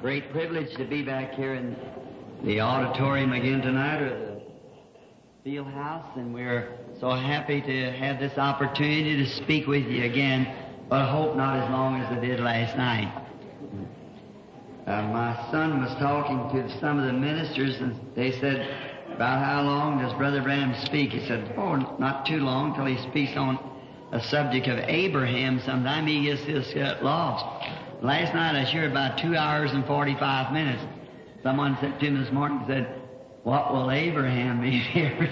Great privilege to be back here in the auditorium again tonight, or the field house, and we're so happy to have this opportunity to speak with you again, but I hope not as long as I did last night. My son was talking to some of the ministers, and they said, about how long does Brother Branham speak? He said, oh, not too long till he speaks on a subject of Abraham. Sometime he gets this lost. Last night I shared about 2 hours and 45 minutes. Someone said to him this morning, said, what will Abraham be here?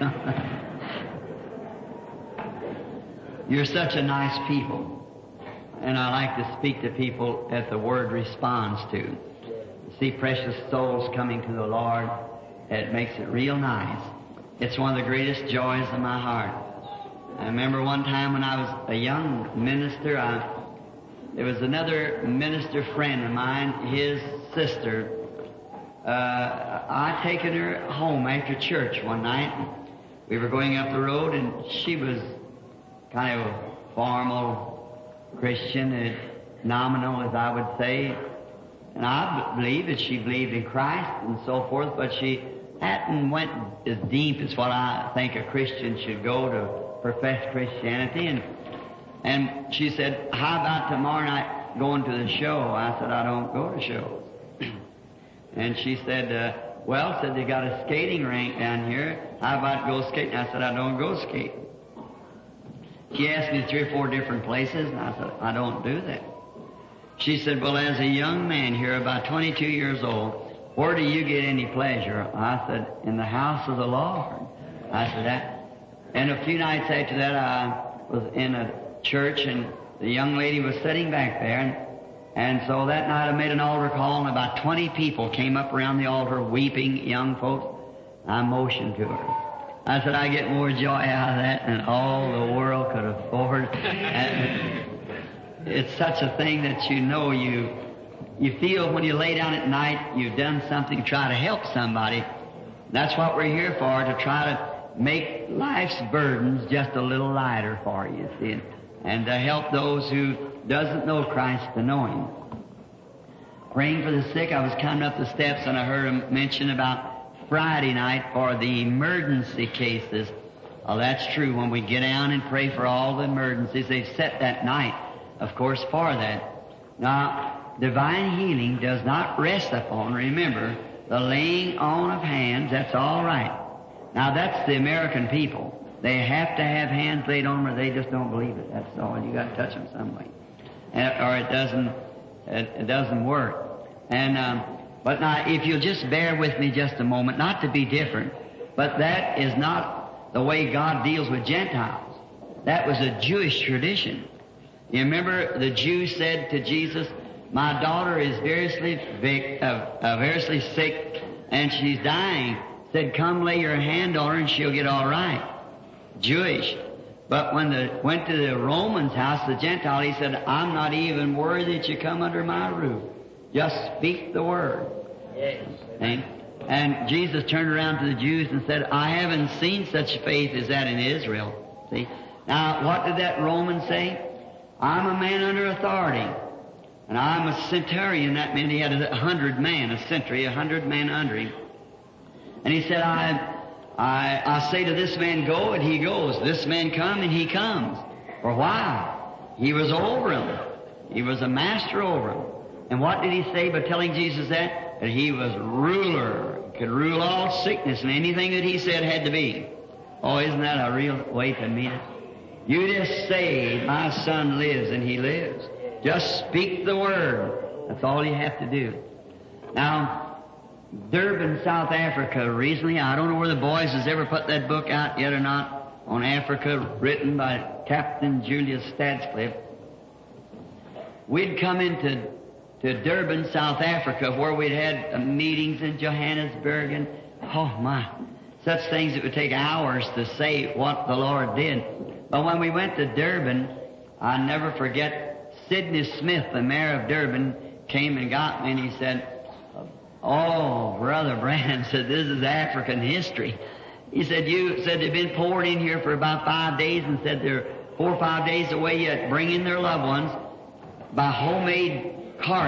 You're such a nice people, and I like to speak to people that the Word responds to. See precious souls coming to the Lord, it makes it real nice. It's one of the greatest joys of my heart. I remember one time when I was a young minister, there was another minister friend of mine, his sister. I'd taken her home after church one night. We were going up the road, and she was kind of a formal Christian, nominal, as I would say. And I believe that she believed in Christ and so forth, but she hadn't went as deep as what I think a Christian should go to profess Christianity. And she said, how about tomorrow night going to the show? I said, I don't go to shows. And she said, well, said they got a skating rink down here. How about go skating? I said, I don't go skating. She asked me 3 or 4 different places, and I said, I don't do that. She said, well, as a young man here, about 22 years old, where do you get any pleasure? I said, in the house of the Lord. I said that. And a few nights after that, I was in a church, and the young lady was sitting back there, and so that night I made an altar call, and about 20 people came up around the altar weeping, young folks. I motioned to her. I said, I get more joy out of that than all the world could afford. It's such a thing that you feel when you lay down at night, you've done something to try to help somebody. That's what we're here for, to try to make life's burdens just a little lighter for you, see, and to help those who doesn't know Christ to know Him. Praying for the sick, I was coming up the steps and I heard him mention about Friday night for the emergency cases. Oh, that's true. When we get down and pray for all the emergencies, they've set that night, of course, for that. Now, divine healing does not rest upon, remember, the laying on of hands. That's all right. Now, that's the American people. They have to have hands laid on them, or they just don't believe it. That's all. You got to touch them some way, or it doesn't work. And but now, if you'll just bear with me just a moment, not to be different, but that is not the way God deals with Gentiles. That was a Jewish tradition. You remember the Jews said to Jesus, "My daughter is variously sick, and she's dying." Said, "Come lay your hand on her and she'll get all right." Jewish. But when they went to the Roman's house, the Gentile, he said, "I'm not even worthy that you come under my roof. Just speak the word." Yes. And Jesus turned around to the Jews and said, "I haven't seen such faith as that in Israel." See? Now, what did that Roman say? "I'm a man under authority, and I'm a centurion." That meant he had 100 men, a century, 100 men under him. And he said, I say to this man, go, and he goes. This man come, and he comes. For why? He was over him. He was a master over him. And what did he say by telling Jesus that? That he was ruler, could rule all sickness, and anything that he said had to be. Oh, isn't that a real way to mean it? You just say, my son lives, and he lives. Just speak the word. That's all you have to do. Now, Durban, South Africa, recently, I don't know where the boys has ever put that book out yet or not, on Africa, written by Captain Julius Stadscliffe. We'd come into Durban, South Africa, where we'd had meetings in Johannesburg, and, oh my, such things that would take hours to say what the Lord did. But when we went to Durban, I'll never forget, Sidney Smith, the mayor of Durban, came and got me, and he said, "Oh, Brother Branham," said, "this is African history." He said, "You said they've been poured in here for about 5 days, and said they're 4 or 5 days away yet bringing their loved ones by homemade cart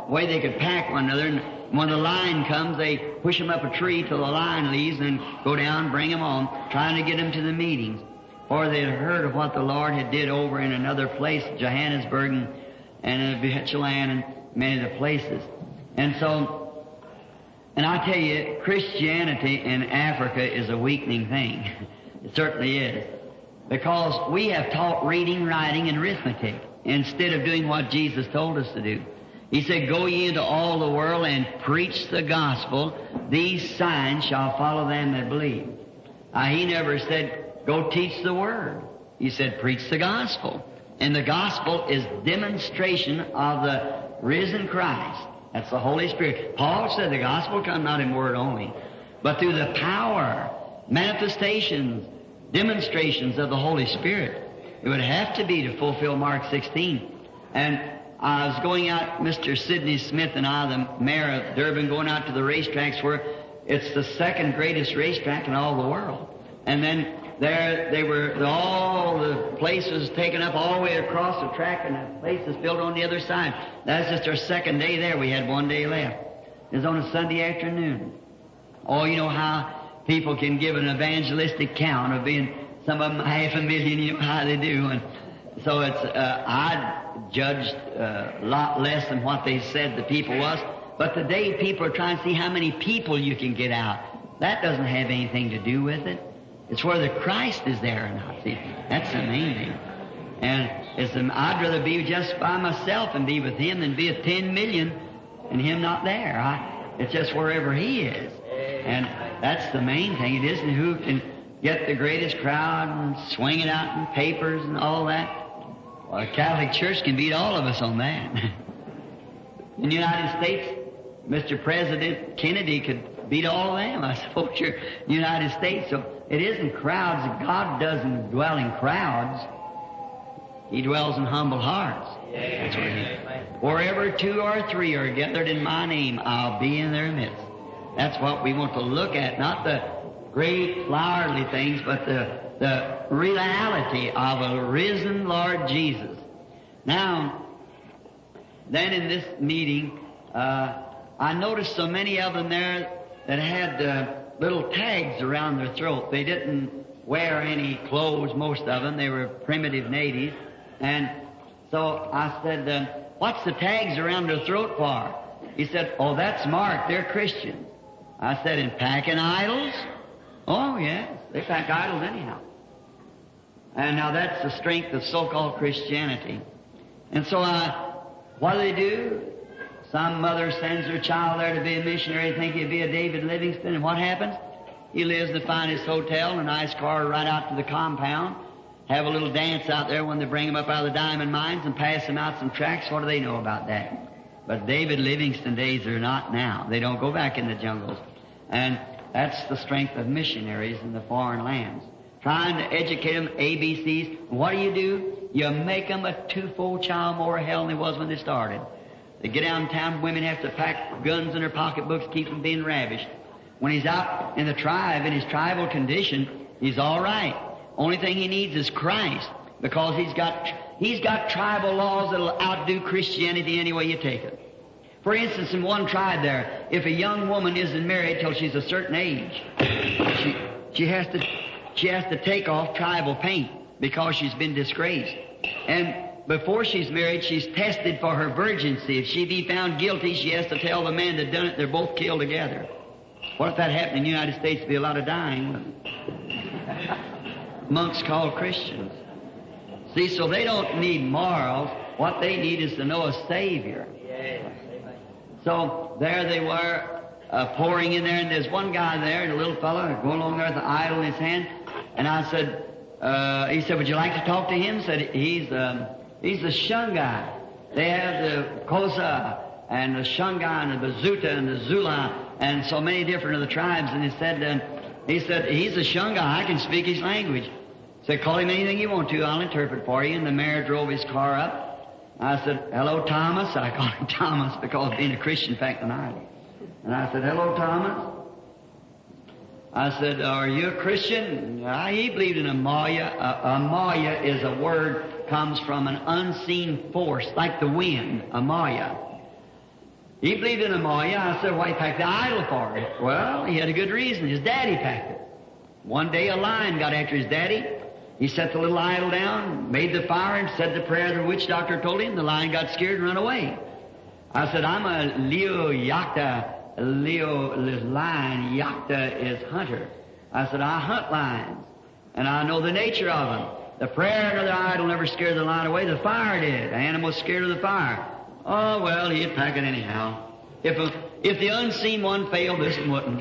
way they could pack one another. And when the line comes, they push them up a tree till the line leaves and go down, bring them on, trying to get them to the meetings. Or they had heard of what the Lord had did over in another place, Johannesburg and in Vietnam and many of the places. And so, and I tell you, Christianity in Africa is a weakening thing. It certainly is. Because we have taught reading, writing, and arithmetic instead of doing what Jesus told us to do. He said, "Go ye into all the world and preach the gospel. These signs shall follow them that believe." He never said, "Go teach the word." He said, "Preach the gospel." And the gospel is demonstration of the risen Christ. That's the Holy Spirit. Paul said the gospel comes not in word only, but through the power, manifestations, demonstrations of the Holy Spirit. It would have to be to fulfill Mark 16. And I was going out, Mr. Sidney Smith and I, the mayor of Durban, going out to the racetracks where it's the second greatest racetrack in all the world. And then there they were, all the places taken up all the way across the track, and the places built on the other side. That's just our second day there. We had one day left. It was on a Sunday afternoon. Oh, you know how people can give an evangelistic count of being, some of them 500,000, you know how they do. And so it's, I judged a lot less than what they said the people was. But today people are trying to see how many people you can get out. That doesn't have anything to do with it. It's whether Christ is there or not. See, that's the main thing. And I'd rather be just by myself and be with Him than be at 10 million and Him not there. It's just wherever He is. And that's the main thing. It isn't who can get the greatest crowd and swing it out in papers and all that. Well, the Catholic Church can beat all of us on that. In the United States, Mr. President Kennedy could beat all of them, I suppose, in the United States. So it isn't crowds. God doesn't dwell in crowds. He dwells in humble hearts. That's where He is. Wherever 2 or 3 are gathered in my name, I'll be in their midst. That's what we want to look at, not the great flowery things, but the reality of a risen Lord Jesus. Now, then in this meeting, I noticed so many of them there that had little tags around their throat. They didn't wear any clothes, most of them. They were primitive natives. And so I said, "What's the tags around their throat for?" He said, "Oh, that's marked. They're Christians." I said, "In packing idols?" "Oh, yes. They pack idols anyhow." And now that's the strength of so-called Christianity. And so what do? Some mother sends her child there to be a missionary, think he'd be a David Livingstone, and what happens? He lives in the finest hotel, in a nice car right out to the compound, have a little dance out there when they bring him up out of the diamond mines and pass him out some tracts. What do they know about that? But David Livingstone days are not now. They don't go back in the jungles. And that's the strength of missionaries in the foreign lands. Trying to educate them, ABCs. What do? You make them a twofold child more of hell than they was when they started. They get out in town, women have to pack guns in their pocketbooks, keep them being ravished. When he's out in the tribe, in his tribal condition, he's all right. Only thing he needs is Christ, because he's got tribal laws that'll outdo Christianity any way you take it. For instance, in one tribe there, if a young woman isn't married till she's a certain age, she has to take off tribal paint because she's been disgraced. And before she's married, she's tested for her virginity. If she be found guilty, she has to tell the man that done it, they're both killed together. What if that happened in the United States? There'd be a lot of dying. Monks called Christians. See, so they don't need morals. What they need is to know a Savior. So there they were, pouring in there, and there's one guy there, and a little fellow going along there with an idol in his hand. And I said, he said, "Would you like to talk to him?" Said, he's the Shungai. They have the Kosa and the Shungai and the Bazuta and the Zula and so many different of the tribes. And he said, "He's a Shungai. I can speak his language." He said, "Call him anything you want to. I'll interpret for you." And the mayor drove his car up. I said, "Hello, Thomas." I called him Thomas because being a Christian fact and I. And I said, "Hello, Thomas." I said, "Are you a Christian?" He believed in a Maya. A Maya is a word, comes from an unseen force, like the wind, a Maya. He believed in Ammonia. I said, why he packed the idol for it? Well, he had a good reason. His daddy packed it. One day a lion got after his daddy. He set the little idol down, made the fire, and said the prayer the witch doctor told him. The lion got scared and ran away. I said, I'm a Leo Yakta. Leo is lion, Yakta is hunter. I said, I hunt lions, and I know the nature of them. The prayer of the idol never scared the lion away. The fire did. The animal was scared of the fire. Oh, well, he'd pack it anyhow. If the unseen one failed, this one wouldn't.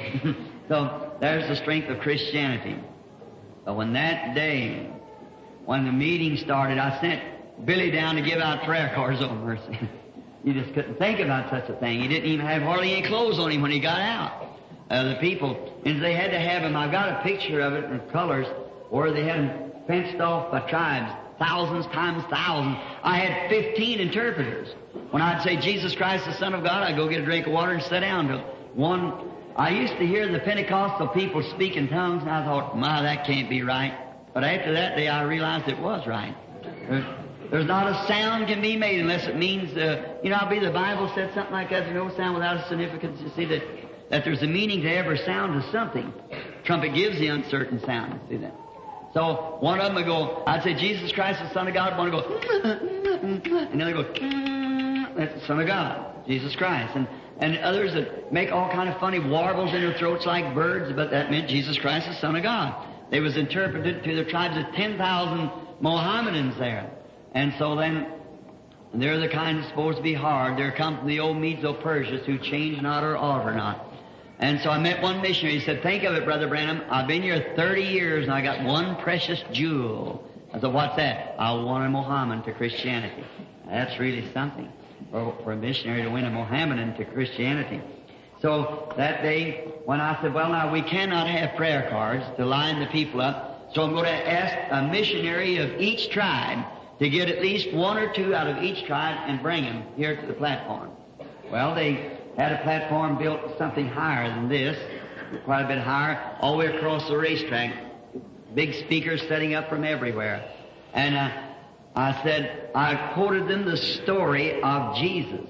So there's the strength of Christianity. But when that day, when the meeting started, I sent Billy down to give out prayer cards. Oh, mercy. You just couldn't think about such a thing. He didn't even have hardly any clothes on him when he got out. The people, and they had to have him. I've got a picture of it in colors where they had him fenced off by tribes, thousands times thousands. I had 15 interpreters. When I'd say, Jesus Christ, the Son of God, I'd go get a drink of water and sit down to one. I used to hear the Pentecostal people speak in tongues, and I thought, my, that can't be right. But after that day, I realized it was right. There's not a sound can be made unless it means, I believe the Bible said something like that, there's no sound without a significance. You see that there's a meaning to every sound of something. Trumpet gives the uncertain sound. See that? So one of them would go, I'd say, Jesus Christ, the Son of God. One would go, and then they go, that's the Son of God, Jesus Christ. And others that make all kind of funny warbles in their throats like birds, but that meant Jesus Christ, the Son of God. They was interpreted to the tribes of 10,000 Mohammedans there. And so then, they're the kind that's supposed to be hard. They're come from the old Medo-Persians who change not or alter not. And so I met one missionary. He said, think of it, Brother Branham. I've been here 30 years and I got one precious jewel. I said, what's that? I won a Mohammedan to Christianity. That's really something for a missionary to win a Mohammedan to Christianity. So that day, when I said, well, now we cannot have prayer cards to line the people up, so I'm going to ask a missionary of each tribe to get at least one or two out of each tribe and bring them here to the platform. Well, they had a platform built something higher than this, quite a bit higher, all the way across the racetrack. Big speakers setting up from everywhere. And I quoted them the story of Jesus.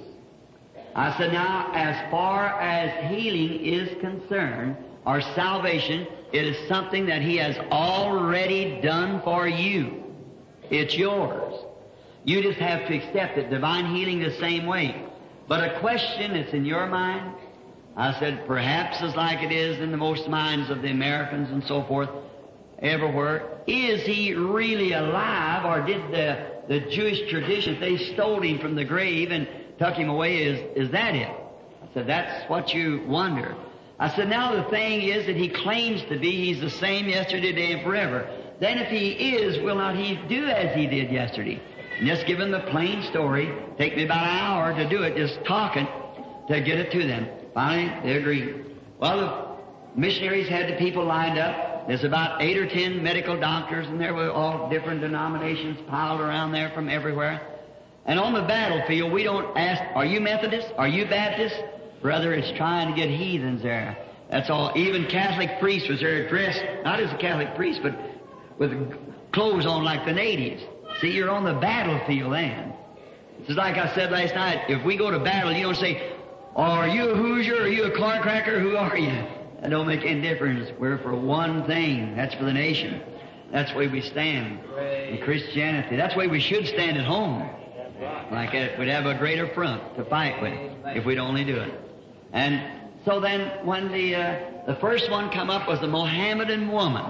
I said, now, as far as healing is concerned, or salvation, it is something that He has already done for you. It's yours. You just have to accept it. Divine healing the same way. But a question that's in your mind, I said, perhaps as like it is in the most minds of the Americans and so forth, everywhere, is He really alive, or did the Jewish tradition, they stole Him from the grave and took Him away, is that it? I said, that's what you wonder. I said, now the thing is that He claims to be, He's the same yesterday, today, and forever. Then if He is, will not He do as He did yesterday? And just give them the plain story. Take me about an hour to do it, just talking, to get it to them. Finally, they agreed. Well, the missionaries had the people lined up. There's about 8 or 10 medical doctors, and there were all different denominations piled around there from everywhere. And on the battlefield, we don't ask, are you Methodist? Are you Baptist? Brother, it's trying to get heathens there. That's all. Even Catholic priests was there dressed, not as a Catholic priest, but with clothes on like the natives. See, you're on the battlefield then. It's like I said last night, if we go to battle, you don't say, are you a Hoosier? Are you a car cracker? Who are you? That don't make any difference. We're for one thing. That's for the nation. That's the way we stand in Christianity. That's the way we should stand at home. Like that, we'd have a greater front to fight with if we'd only do it. And so then when the first one come up was the Mohammedan woman.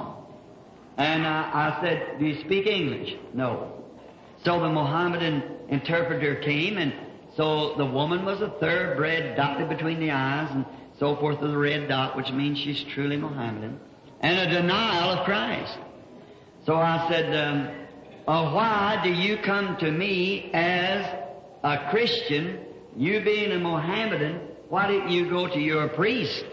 And I said, do you speak English? No. So the Mohammedan interpreter came, and so the woman was a thoroughbred, dotted between the eyes, and so forth with a red dot, which means she's truly Mohammedan, and a denial of Christ. So I said, why do you come to me as a Christian, you being a Mohammedan, why didn't you go to your priest?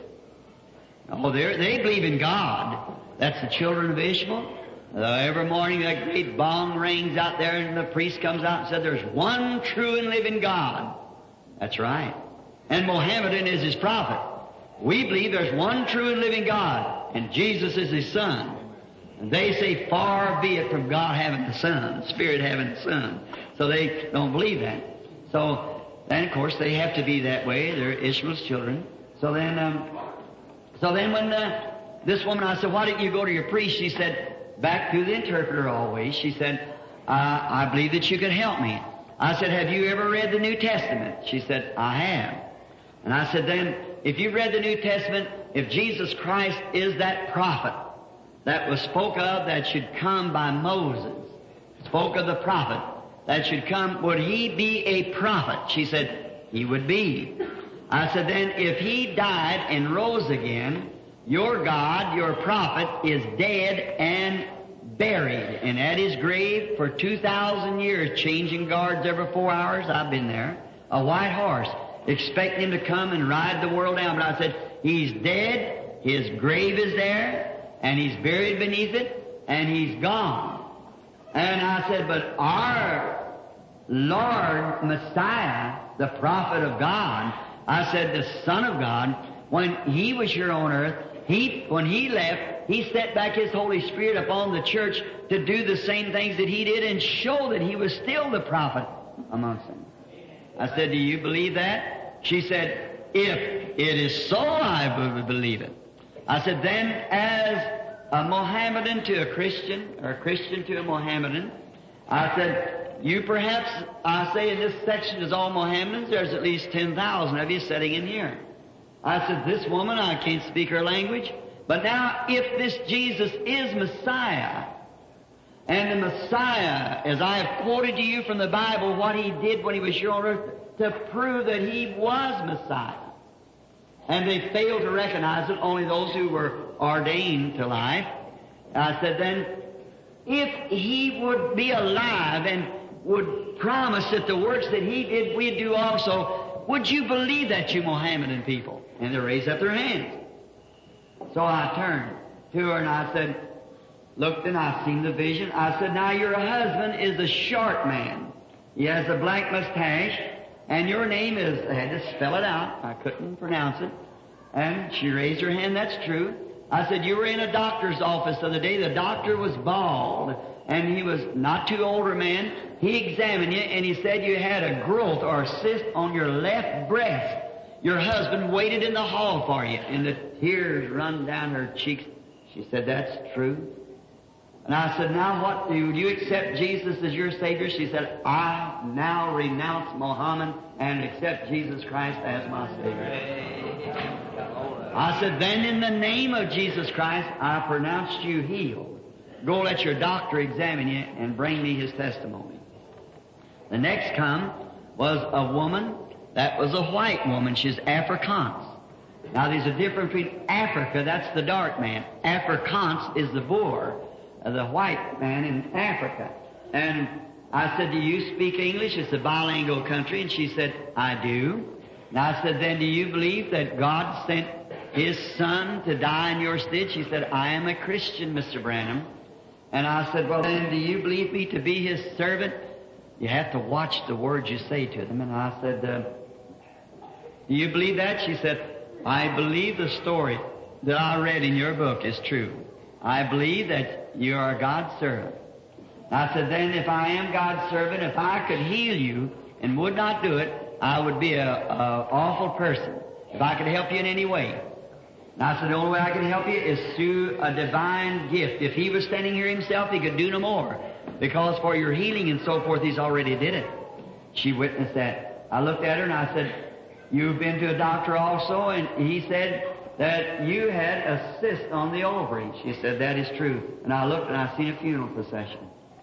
Oh, they believe in God. That's the children of Ishmael. Every morning that great bong rings out there and the priest comes out and said, there's one true and living God. That's right. And Mohammedan is his prophet. We believe there's one true and living God, and Jesus is His Son. And they say, far be it from God having the Son, Spirit having the Son. So they don't believe that. So And of course they have to be that way. They're Ishmael's children. So then when this woman, I said, why didn't you go to your priest? She said, back to the interpreter always. She said, I believe that you could help me. I said, have you ever read the New Testament? She said, I have. And I said, then, if you read the New Testament, if Jesus Christ is that prophet that was spoke of that should come by Moses, spoke of the prophet that should come, would he be a prophet? She said, he would be. I said, then, if he died and rose again, your God, your prophet, is dead and buried, and at his grave for 2,000 years, changing guards every 4 hours. I've been there. A white horse, expecting him to come and ride the world down. But I said, he's dead, his grave is there, and he's buried beneath it, and he's gone. And I said, but our Lord Messiah, the prophet of God, I said, the Son of God, when he was here on earth, when he left, he set back his Holy Spirit upon the church to do the same things that he did and show that he was still the prophet amongst them. I said, do you believe that? She said, if it is so, I would believe it. I said, then as a Mohammedan to a Christian, or a Christian to a Mohammedan, I said, you perhaps, I say in this section is all Mohammedans, there's at least 10,000 of you sitting in here. I said, this woman, I can't speak her language, but now if this Jesus is Messiah, and the Messiah, as I have quoted to you from the Bible, what he did when he was here on earth to prove that he was Messiah, and they failed to recognize it, only those who were ordained to life. I said, then, if he would be alive and would promise that the works that he did, we'd do also, would you believe that, you Mohammedan people? And they raised up their hands. So I turned to her and I said, looked and I seen the vision. I said, now your husband is a short man. He has a black mustache, and your name is, I had to spell it out. I couldn't pronounce it. And she raised her hand, that's true. I said, you were in a doctor's office the other day. The doctor was bald, and he was not too older man. He examined you, and he said you had a growth or a cyst on your left breast. Your husband waited in the hall for you, and the tears run down her cheeks. She said, that's true. And I said, now what, do you accept Jesus as your Savior? She said, I now renounce Muhammad and accept Jesus Christ as my Savior. I said, then in the name of Jesus Christ, I pronounced you healed. Go let your doctor examine you and bring me his testimony. The next come was a woman that was a white woman. She's Afrikaans. Now there's a difference between Africa, that's the dark man. Afrikaans is the Boer, the white man in Africa. And I said, do you speak English? It's a bilingual country. And she said, I do. And I said, then do you believe that God sent his Son to die in your stead? She said, I am a Christian, Mr. Branham. And I said, well, then do you believe me to be his servant? You have to watch the words you say to them. And I said, do you believe that? She said, I believe the story that I read in your book is true. I believe that you are God's servant. I said, then if I am God's servant, if I could heal you and would not do it, I would be an awful person if I could help you in any way. And I said, the only way I can help you is through a divine gift. If he was standing here himself, he could do no more. Because for your healing and so forth, he's already did it. She witnessed that. I looked at her and I said, you've been to a doctor also? And he said that you had a cyst on the ovary. She said, that is true. And I looked and I seen a funeral procession.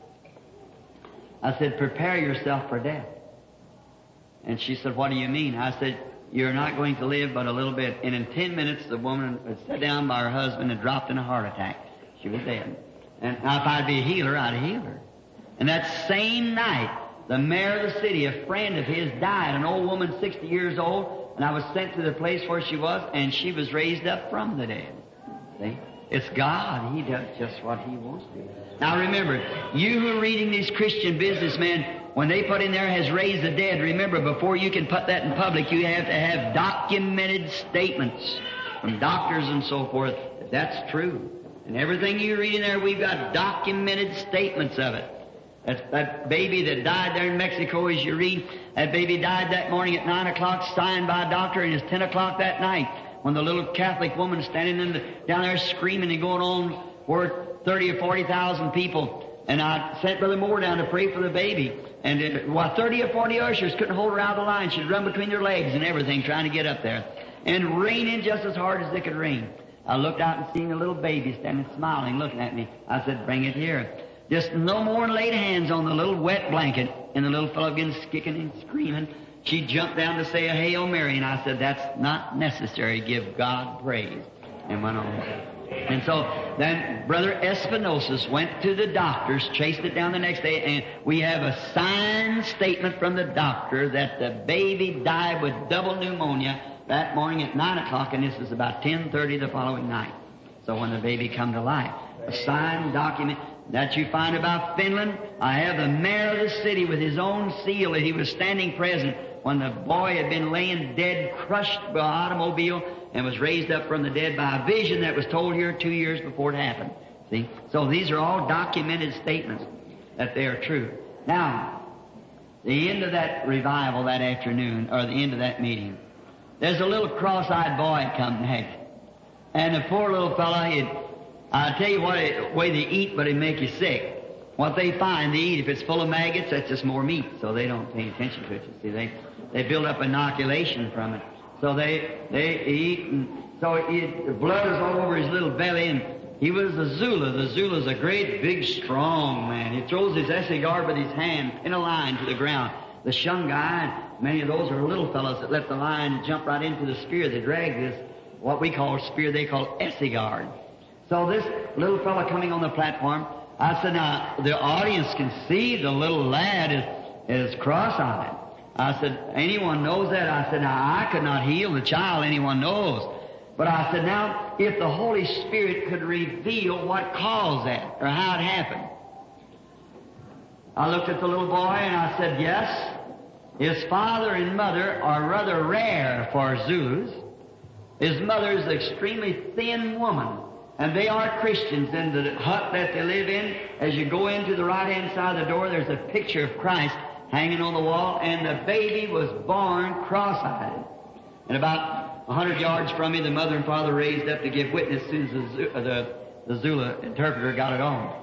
I said, prepare yourself for death. And she said, what do you mean? I said, you're not going to live but a little bit. And in 10 minutes, the woman had sat down by her husband and dropped in a heart attack. She was dead. And now if I'd be a healer, I'd heal her. And that same night, the mayor of the city, a friend of his, died, an old woman, 60 years old, and I was sent to the place where she was, and she was raised up from the dead. See? It's God. He does just what he wants to. Now remember, you who are reading these Christian businessmen, when they put in there has raised the dead, remember, before you can put that in public, you have to have documented statements from doctors and so forth. That's true. And everything you read in there, we've got documented statements of it. That baby that died there in Mexico, as you read, that baby died that morning at 9 o'clock, signed by a doctor, and it's 10 o'clock that night when the little Catholic woman standing down there screaming and going on for 30 or 40,000 people. And I sent Brother Moore down to pray for the baby. And 30 or 40 ushers couldn't hold her out of the line. She'd run between their legs and everything trying to get up there. And raining just as hard as they could rain. I looked out and seen a little baby standing smiling, looking at me. I said, bring it here. Just no more than laid hands on the little wet blanket. And the little fellow begins kicking and screaming. She jumped down to say a Hail Mary. And I said, that's not necessary. Give God praise. And went on. And so then Brother Espinosa went to the doctors, chased it down the next day, and we have a signed statement from the doctor that the baby died with double pneumonia that morning at 9 o'clock, and this is about 10:30 the following night. So when the baby come to life, a signed document that you find about Finland. I have the mayor of the city with his own seal that he was standing present when the boy had been laying dead, crushed by an automobile, and was raised up from the dead by a vision that was told here 2 years before it happened. See? So these are all documented statements that they are true. Now, the end of that revival that afternoon, or the end of that meeting, there's a little cross-eyed boy come next. And the poor little fella, I tell you what, the way they eat, but it make you sick. What they find, they eat. If it's full of maggots, that's just more meat. So they don't pay attention to it. You see, they build up inoculation from it. So they eat, and so the blood is all over his little belly. And he was a Zulu. The Zulu's a great, big, strong man. He throws his cigar with his hand in a line to the ground. The Shungai, many of those are little fellows that let the line jump right into the spear. They drag this, what we call spear, they call Essigard. So this little fellow coming on the platform, I said, now, the audience can see the little lad is cross-eyed. I said, anyone knows that? I said, now, I could not heal the child, anyone knows. But I said, now, if the Holy Spirit could reveal what caused that, or how it happened. I looked at the little boy and I said, yes, his father and mother are rather rare for Zulus. His mother is an extremely thin woman. And they are Christians. In the hut that they live in, as you go into the right-hand side of the door, there's a picture of Christ hanging on the wall, and the baby was born cross-eyed. And about 100 yards from me, the mother and father raised up to give witness as soon as the Zulu interpreter got it on.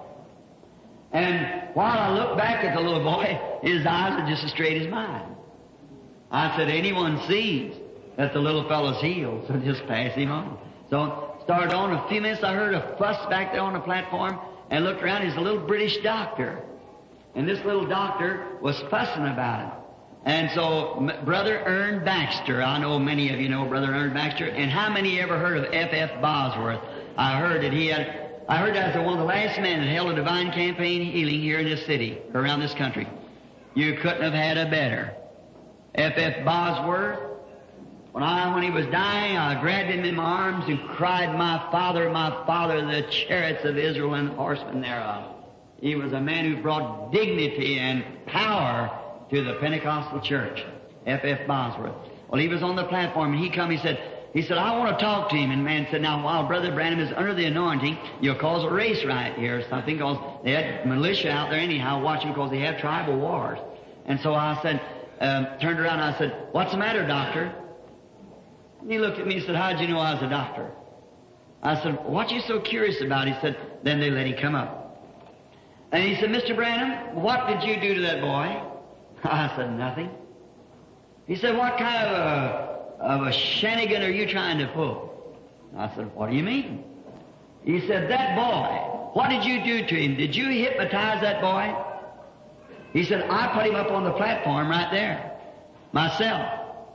And while I looked back at the little boy, his eyes are just as straight as mine. I said, anyone sees that the little fellow's healed, so just pass him on. So started on. A few minutes, I heard a fuss back there on the platform, and looked around. He's a little British doctor. And this little doctor was fussing about it. And so, Brother Ern Baxter, I know many of you know Brother Ern Baxter, and how many ever heard of F.F. Bosworth? I heard that that was one of the last men that held a divine campaign healing here in this city, around this country. You couldn't have had a better. F.F. Bosworth, when he was dying, I grabbed him in my arms and cried, my Father, the chariots of Israel and the horsemen thereof. He was a man who brought dignity and power to the Pentecostal church, F.F. Bosworth. Well, he was on the platform, and he said, I want to talk to him. And the man said, now, while Brother Branham is under the anointing, you'll cause a race riot here or something, because they had militia out there anyhow watching, because they have tribal wars. And so I said, turned around and I said, what's the matter, doctor? And he looked at me and said, how'd you know I was a doctor? I said, what you so curious about? He said, then they let him come up. And he said, Mr. Branham, what did you do to that boy? I said, nothing. He said, what kind of a shenanigan are you trying to pull? I said, what do you mean? He said, that boy, what did you do to him? Did you hypnotize that boy? He said, I put him up on the platform right there, myself.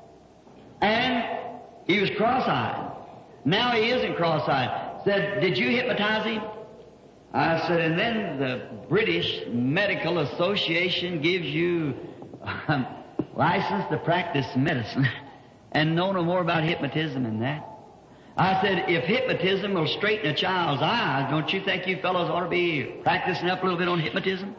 And he was cross-eyed. Now he isn't cross-eyed. Said, did you hypnotize him? I said, and then the British Medical Association gives you license to practice medicine and know no more about hypnotism than that. I said, if hypnotism will straighten a child's eyes, don't you think you fellows ought to be practicing up a little bit on hypnotism?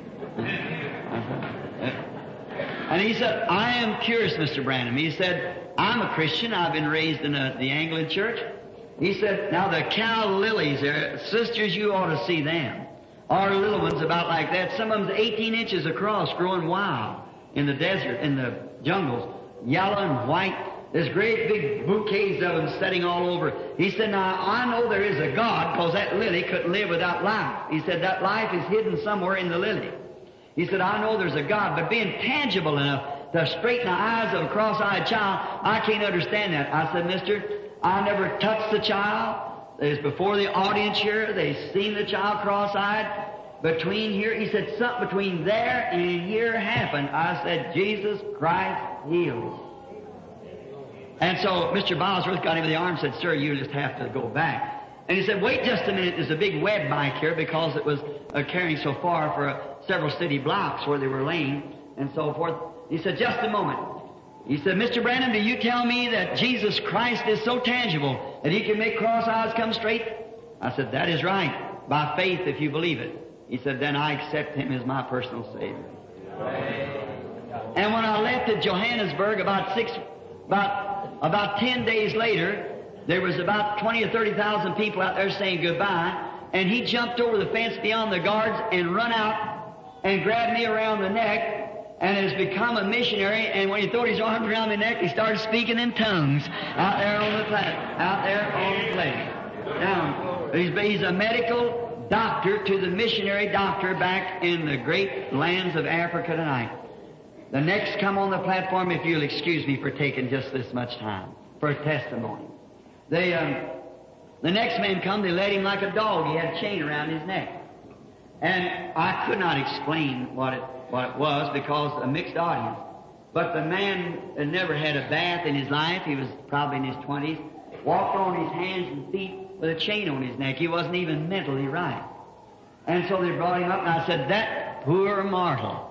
And he said, I am curious, Mr. Branham. He said, I'm a Christian. I've been raised in the Anglican church. He said, now the Cal Lilies, sisters, you ought to see them. Our little ones about like that. Some of them's 18 inches across, growing wild in the desert, in the jungles, yellow and white. There's great big bouquets of them setting all over. He said, now, I know there is a God, because that lily couldn't live without life. He said, that life is hidden somewhere in the lily. He said, I know there's a God, but being tangible enough to straighten the eyes of a cross-eyed child, I can't understand that. I said, mister, I never touched the child. It was before the audience here. They seen the child cross-eyed. Between here, he said, something between there and here happened. I said, Jesus Christ heals. And so Mr. Bosworth got him in the arm and said, sir, you just have to go back. And he said, wait just a minute. There's a big web back here because it was carrying so far for several city blocks where they were laying and so forth. He said, just a moment. He said, Mr. Branham, do you tell me that Jesus Christ is so tangible that He can make cross eyes come straight? I said, that is right. By faith, if you believe it. He said, then I accept Him as my personal Savior. And when I left at Johannesburg about 10 days later, there was about 20 or 30,000 people out there saying goodbye, and he jumped over the fence beyond the guards and run out and grabbed me around the neck and has become a missionary. And when he threw his arms around my neck, he started speaking in tongues out there on the place. Now, he's a medical doctor to the missionary doctor back in the great lands of Africa tonight. The next come on the platform, if you'll excuse me for taking just this much time, for a testimony. The next man come, they led him like a dog. He had a chain around his neck. And I could not explain what it was because a mixed audience. But the man had never had a bath in his life. He was probably in his 20s. Walked on his hands and feet with a chain on his neck. He wasn't even mentally right. And so they brought him up, and I said, that poor mortal,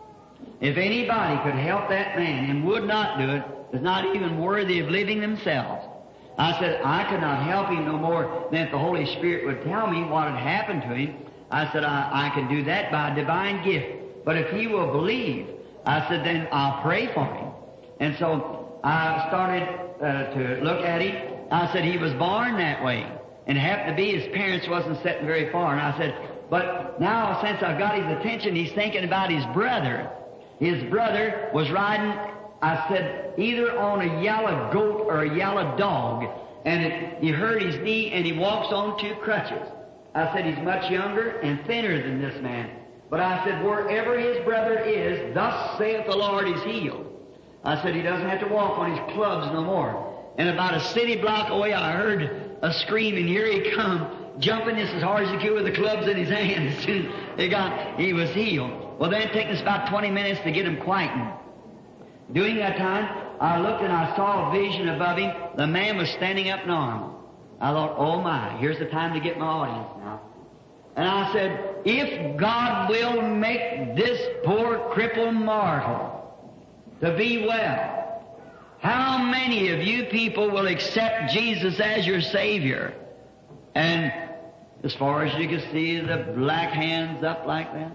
if anybody could help that man and would not do it, is not even worthy of living themselves. I said, I could not help him no more than if the Holy Spirit would tell me what had happened to him. I said, I can do that by a divine gift. But if he will believe, I said, then I'll pray for him. And so I started to look at him. I said, he was born that way. And it happened to be his parents wasn't sitting very far. And I said, but now since I've got his attention, he's thinking about his brother. His brother was riding, I said, either on a yellow goat or a yellow dog. And he hurt his knee and he walks on 2 crutches. I said, he's much younger and thinner than this man. But I said, wherever his brother is, thus saith the Lord, he's healed. I said, he doesn't have to walk on his clubs no more. And about a city block away, I heard a scream, and here he come, jumping just as hard as he could with the clubs in his hands. He was healed. Well, then it took us about 20 minutes to get him quietened. During that time, I looked and I saw a vision above him. The man was standing up normal. I thought, oh my, here's the time to get my audience now. And I said, if God will make this poor crippled mortal to be well, how many of you people will accept Jesus as your Savior? And as far as you could see, the black hands up like that.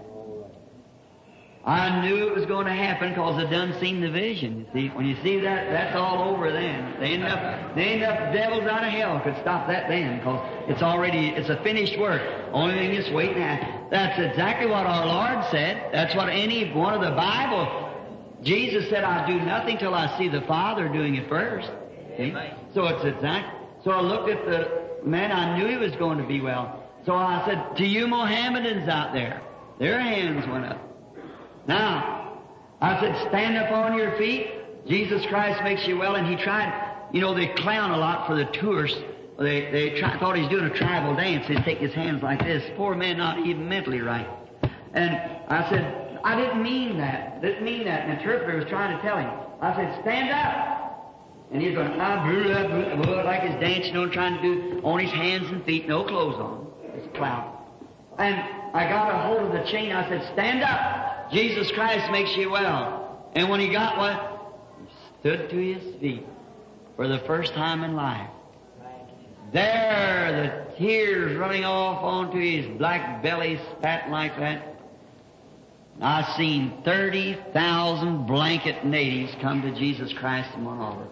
I knew it was going to happen because I done seen the vision. You see, when you see that, that's all over then. There ain't enough devils out of hell could stop that then, because it's a finished work. Only thing is waiting. That's exactly what our Lord said. That's what any one of the Bible. Jesus said, I do nothing till I see the Father doing it first. See? So it's exact. So I looked at the man. I knew he was going to be well. So I said, to you Mohammedans out there, their hands went up. Now, I said, stand up on your feet. Jesus Christ makes you well. And he tried, they clown a lot for the tourists. They thought he was doing a tribal dance. He'd take his hands like this. Poor man, not even mentally right. And I said, I didn't mean that. Didn't mean that. And the interpreter was trying to tell him. I said, stand up. And he's going, like he's dancing, trying to do on his hands and feet, no clothes on. It's a clown. And I got a hold of the chain. I said, stand up. Jesus Christ makes you well. And when he got one, he stood to his feet for the first time in life. There, the tears running off onto his black belly, spat like that. I seen 30,000 blanket natives come to Jesus Christ in one altar.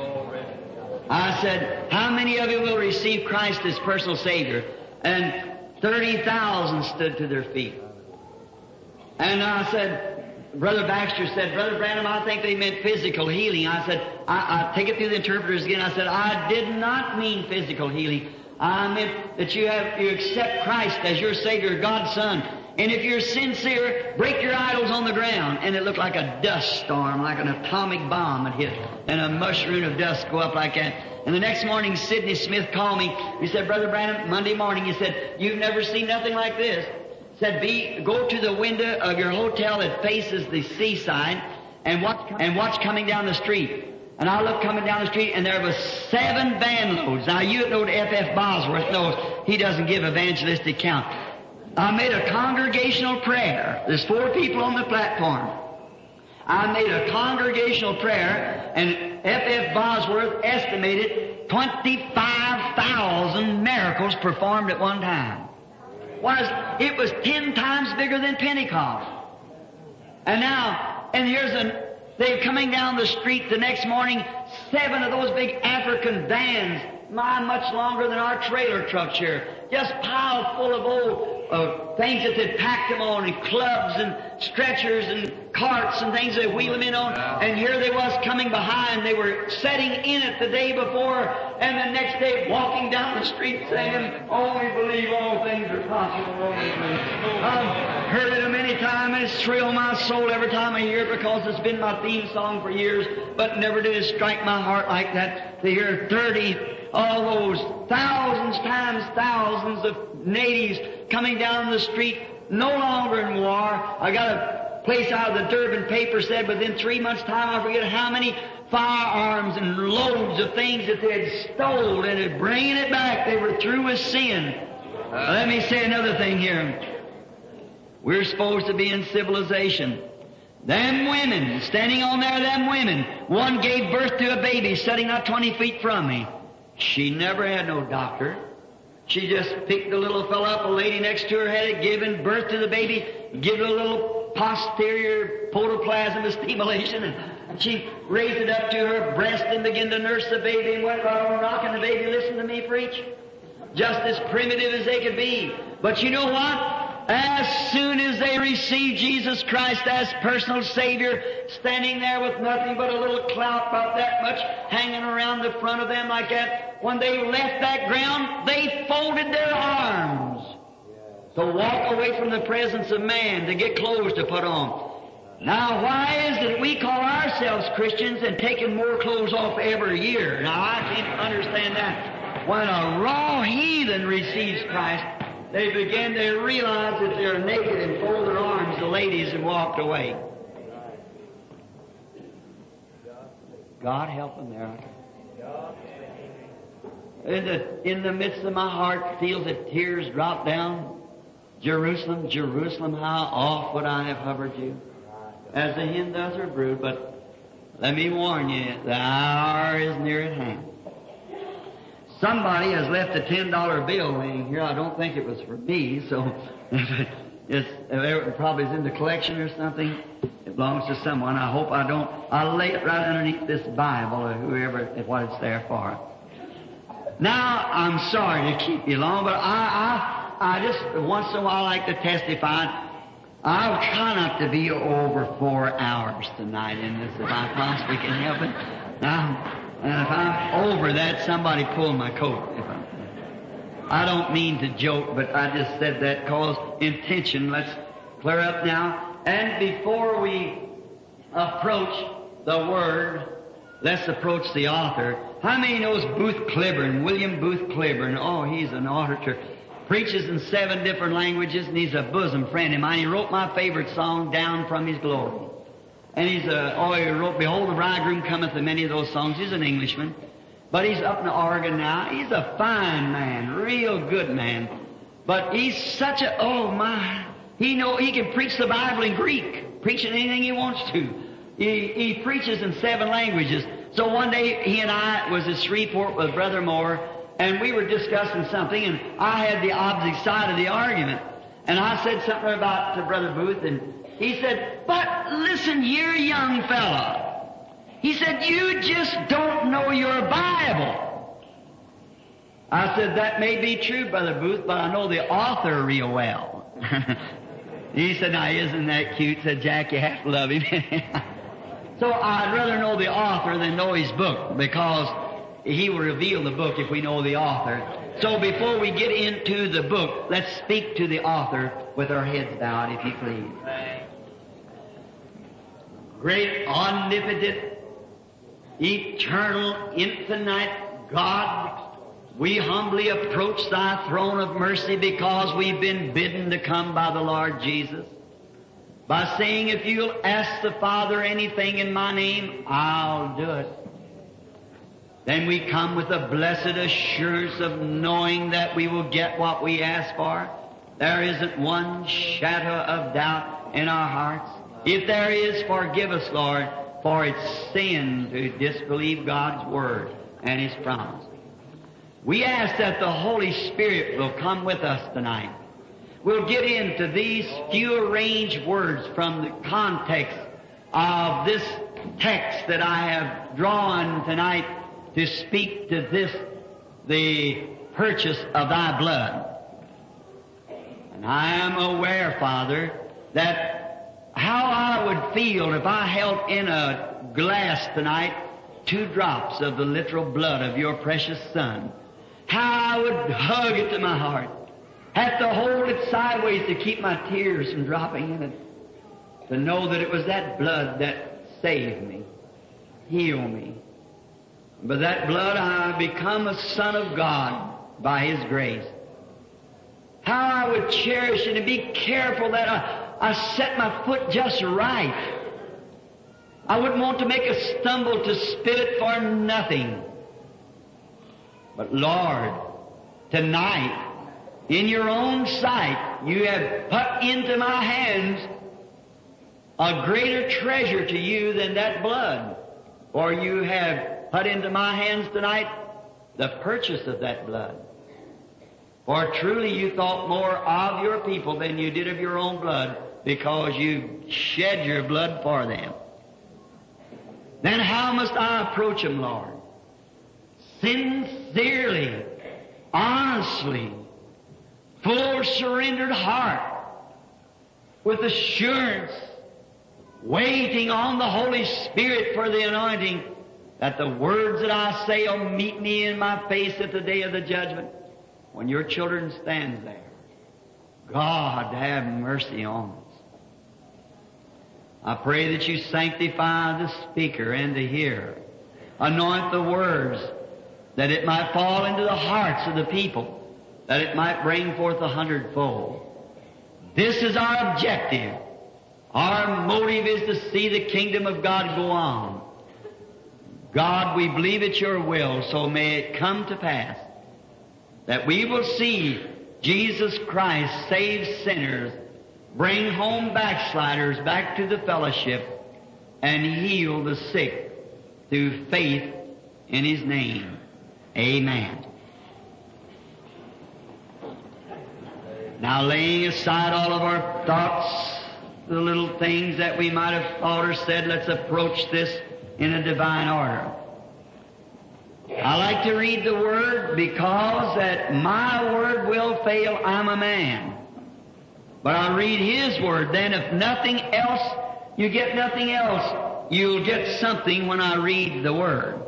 I said, how many of you will receive Christ as personal Savior? And 30,000 stood to their feet. And I said, Brother Baxter said, Brother Branham, I think they meant physical healing. I said, I take it through the interpreters again. I said, I did not mean physical healing. I meant that you accept Christ as your Savior, God's Son. And if you're sincere, break your idols on the ground. And it looked like a dust storm, like an atomic bomb had hit, and a mushroom of dust go up like that. And the next morning, Sidney Smith called me. He said, Brother Branham, Monday morning, he said, you've never seen nothing like this. Said, go to the window of your hotel that faces the seaside and watch coming down the street. And I looked coming down the street, and there was 7 van loads. Now, you know F.F. Bosworth knows he doesn't give evangelistic count. I made a congregational prayer. There's 4 people on the platform. I made a congregational prayer, and F.F. Bosworth estimated 25,000 miracles performed at one time. It was 10 times bigger than Pentecost. And now, they're coming down the street the next morning, 7 of those big African vans, much longer than our trailer trucks here, just piled full of old things that they'd packed them on, and clubs and stretchers and carts and things they wheel them in on. And here they was coming behind. They were setting in it the day before, and the next day walking down the street saying, "Only believe all things are possible." I've heard it a many times, and it's thrilled my soul every time I hear it, because it's been my theme song for years, but never did it strike my heart like that to hear 30, all those thousands times thousands of natives coming down the street, no longer in war. I got a place out of the Durban paper said within 3 months' time, I forget how many firearms and loads of things that they had stolen, and had bringing it back. They were through with sin. Let me say another thing here. We're supposed to be in civilization. Them women, standing on there, them women, one gave birth to a baby sitting not 20 feet from me. She never had no doctor. She just picked the little fellow up, a lady next to her had it, given birth to the baby, give it a little posterior protoplasm stimulation, and she raised it up to her breast and began to nurse the baby, and went right on rocking the baby. Listen to me preach. Just as primitive as they could be. But you know what? As soon as they received Jesus Christ as personal Savior, standing there with nothing but a little clout about that much hanging around the front of them like that, when they left that ground, they folded their arms to walk away from the presence of man, to get clothes to put on. Now, why is it that we call ourselves Christians and taking more clothes off every year? Now, I can't understand that. When a raw heathen receives Christ, they begin to realize that they're naked and fold their arms, the ladies, and walked away. God help America. In the midst of my heart, feels that tears drop down. Jerusalem, Jerusalem, how oft would I have hovered you, as the hen does her brood. But let me warn you, the hour is near at hand. Somebody has left a $10 bill laying here. I don't think it was for me, so it probably is in the collection or something. It belongs to someone. I hope I don't. I'll lay it right underneath this Bible, or whoever, what it's there for. Now, I'm sorry to keep you long, but I just once in a while like to testify. I'll try not to be over 4 hours tonight in this, if I possibly can help it. And if I'm over that, somebody pull my coat. I don't mean to joke, but I just said that cause intention. Let's clear up now. And before we approach the Word, let's approach the author. How many knows Booth Cliburn, William Booth Cliburn? Oh, he's an orator. Preaches in 7 different languages, and he's a bosom friend of mine. He wrote my favorite song, Down from His Glory. And he wrote, Behold the Bridegroom Cometh, and many of those songs. He's an Englishman. But he's up in Oregon now. He's a fine man, real good man. But he's such a, he can preach the Bible in Greek, preaching anything he wants to. He preaches in 7 languages. So one day he and I was at Shreveport with Brother Moore, and we were discussing something, and I had the opposite side of the argument. And I said something about to Brother Booth, and he said, but listen here, young fella. He said, you just don't know your Bible. I said, that may be true, Brother Booth, but I know the author real well. He said, now, isn't that cute? Said Jack, you have to love him. So I'd rather know the author than know his book, because he will reveal the book if we know the author. So before we get into the book, let's speak to the author with our heads bowed, if you please. Great, omnipotent, eternal, infinite God, we humbly approach Thy throne of mercy because we've been bidden to come by the Lord Jesus, by saying, if you'll ask the Father anything in my name, I'll do it. Then we come with a blessed assurance of knowing that we will get what we ask for. There isn't one shadow of doubt in our hearts. If there is, forgive us, Lord, for it's sin to disbelieve God's Word and His promise. We ask that the Holy Spirit will come with us tonight. We'll get into these few arranged words from the context of this text that I have drawn tonight to speak to this, the purchase of Thy blood. And I am aware, Father, that how I would feel if I held in a glass tonight 2 drops of the literal blood of Your precious Son. How I would hug it to my heart. Have to hold it sideways to keep my tears from dropping in it. To know that it was that blood that saved me, healed me. By that blood I become a son of God by His grace. How I would cherish it and be careful that I set my foot just right. I wouldn't want to make a stumble to spit it for nothing. But Lord, tonight, in Your own sight, You have put into my hands a greater treasure to You than that blood. For You have put into my hands tonight the purchase of that blood. For truly You thought more of Your people than You did of Your own blood, because You shed Your blood for them. Then how must I approach Him, Lord? Sincerely, honestly, full surrendered heart, with assurance, waiting on the Holy Spirit for the anointing, that the words that I say will meet me in my face at the day of the judgment, when Your children stands there. God, have mercy on us. I pray that You sanctify the speaker and the hearer. Anoint the words, that it might fall into the hearts of the people, that it might bring forth 100-fold. This is our objective. Our motive is to see the kingdom of God go on. God, we believe it's Your will, so may it come to pass that we will see Jesus Christ save sinners, bring home backsliders back to the fellowship, and heal the sick through faith in His name. Amen. Now, laying aside all of our thoughts, the little things that we might have thought or said, let's approach this in a divine order. I like to read the Word because that my word will fail. I'm a man. But I'll read His Word. Then if nothing else, you get nothing else. You'll get something when I read the Word.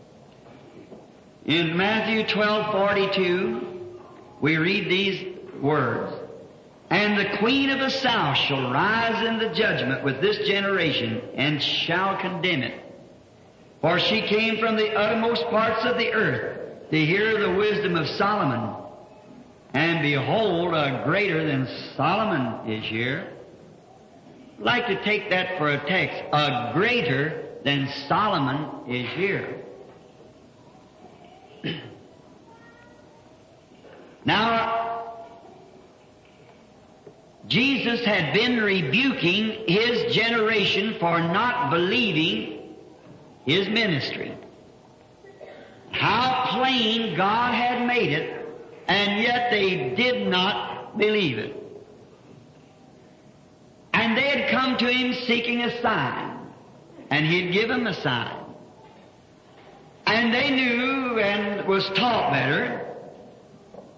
In Matthew 12:42, we read these words. And the Queen of the South shall rise in the judgment with this generation, and shall condemn it. For she came from the uttermost parts of the earth to hear the wisdom of Solomon. And behold, a greater than Solomon is here. I'd like to take that for a text. A greater than Solomon is here. Now, Jesus had been rebuking His generation for not believing His ministry. How plain God had made it, and yet they did not believe it. And they had come to Him seeking a sign, and He'd give them a sign. And they knew and was taught better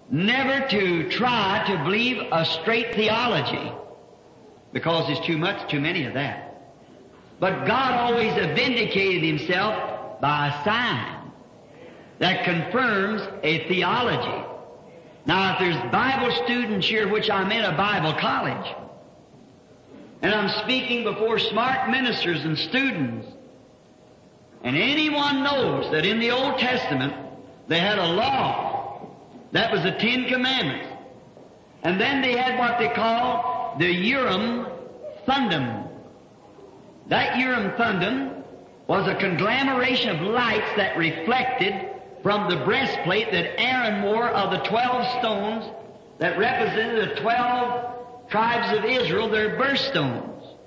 never to try to believe a straight theology, because there's too many of that. But God always vindicated Himself by a sign that confirms a theology. Now, if there's Bible students here, which I'm in a Bible college, and I'm speaking before smart ministers and students, and anyone knows that in the Old Testament they had a law, that was the Ten Commandments, and then they had what they call the Urim Thummim. That Urim Thummim was a conglomeration of lights that reflected from the breastplate that Aaron wore of the 12 stones that represented the 12 tribes of Israel, their birthstones.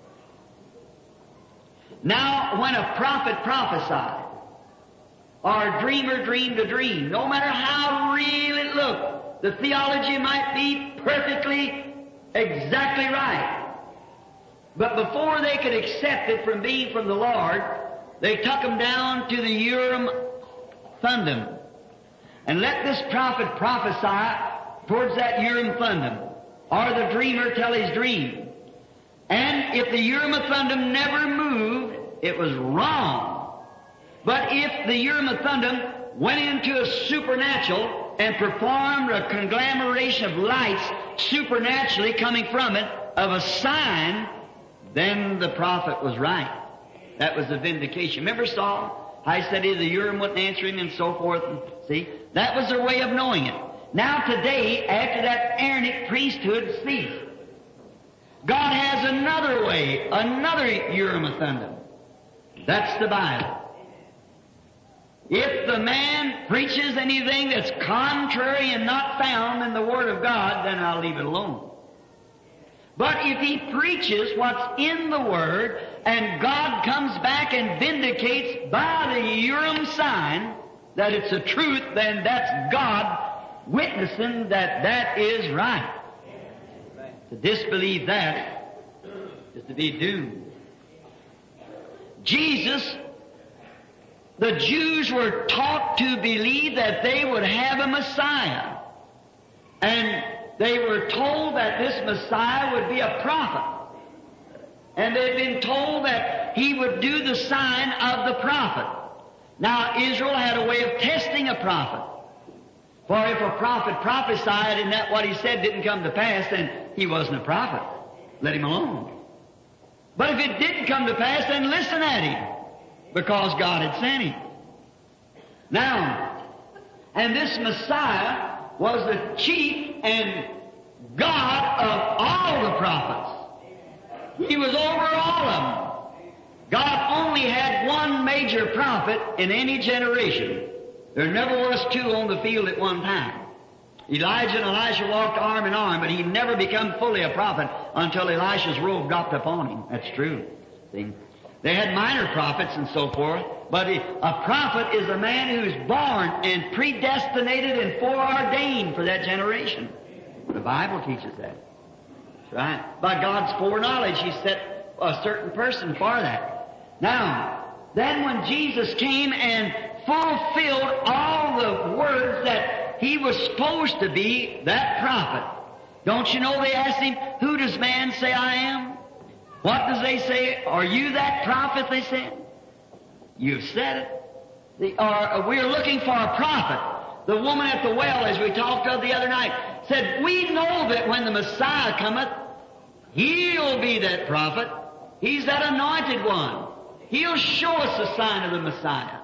Now, when a prophet prophesied, or a dreamer dreamed a dream, no matter how real it looked, the theology might be perfectly, exactly right. But before they could accept it from being from the Lord, they took them down to the Urim Thummim and let this prophet prophesy towards that Urim Thummim, or the dreamer tell his dream. And if the Urim Thummim never moved, it was wrong. But if the Urim Thummim went into a supernatural and performed a conglomeration of lights supernaturally coming from it of a sign, then the prophet was right. That was the vindication. Remember Saul? I said the Urim wouldn't answer him and so forth. See? That was their way of knowing it. Now today, after that Aaronic priesthood ceased, God has another way, another Urim Thummim. That's the Bible. If the man preaches anything that's contrary and not found in the Word of God, then I'll leave it alone. But if he preaches what's in the Word, and God comes back and vindicates by the Urim sign that it's a truth, then that's God witnessing that that is right. To disbelieve that is to be doomed. Jesus, the Jews were taught to believe that they would have a Messiah. And they were told that this Messiah would be a prophet. And they'd been told that he would do the sign of the prophet. Now, Israel had a way of testing a prophet. For if a prophet prophesied and that what he said didn't come to pass, then he wasn't a prophet. Let him alone. But if it didn't come to pass, then listen at him, because God had sent him. Now, and this Messiah was the chief and God of all the prophets. He was over all of them. God only had one major prophet in any generation. There never was two on the field at one time. Elijah and Elisha walked arm in arm, but he never became fully a prophet until Elisha's robe dropped upon him. That's true. See? They had minor prophets and so forth, but a prophet is a man who's born and predestinated and foreordained for that generation. The Bible teaches that. That's right. By God's foreknowledge, He set a certain person for that. Now, then when Jesus came and fulfilled all the words that He was supposed to be, that prophet, don't you know they asked Him, "Who does man say I am?" What does they say? "Are you that prophet?" they said. You've said it. We're looking for a prophet. The woman at the well, as we talked of the other night, said, "We know that when the Messiah cometh, He'll be that prophet. He's that anointed one. He'll show us the sign of the Messiah."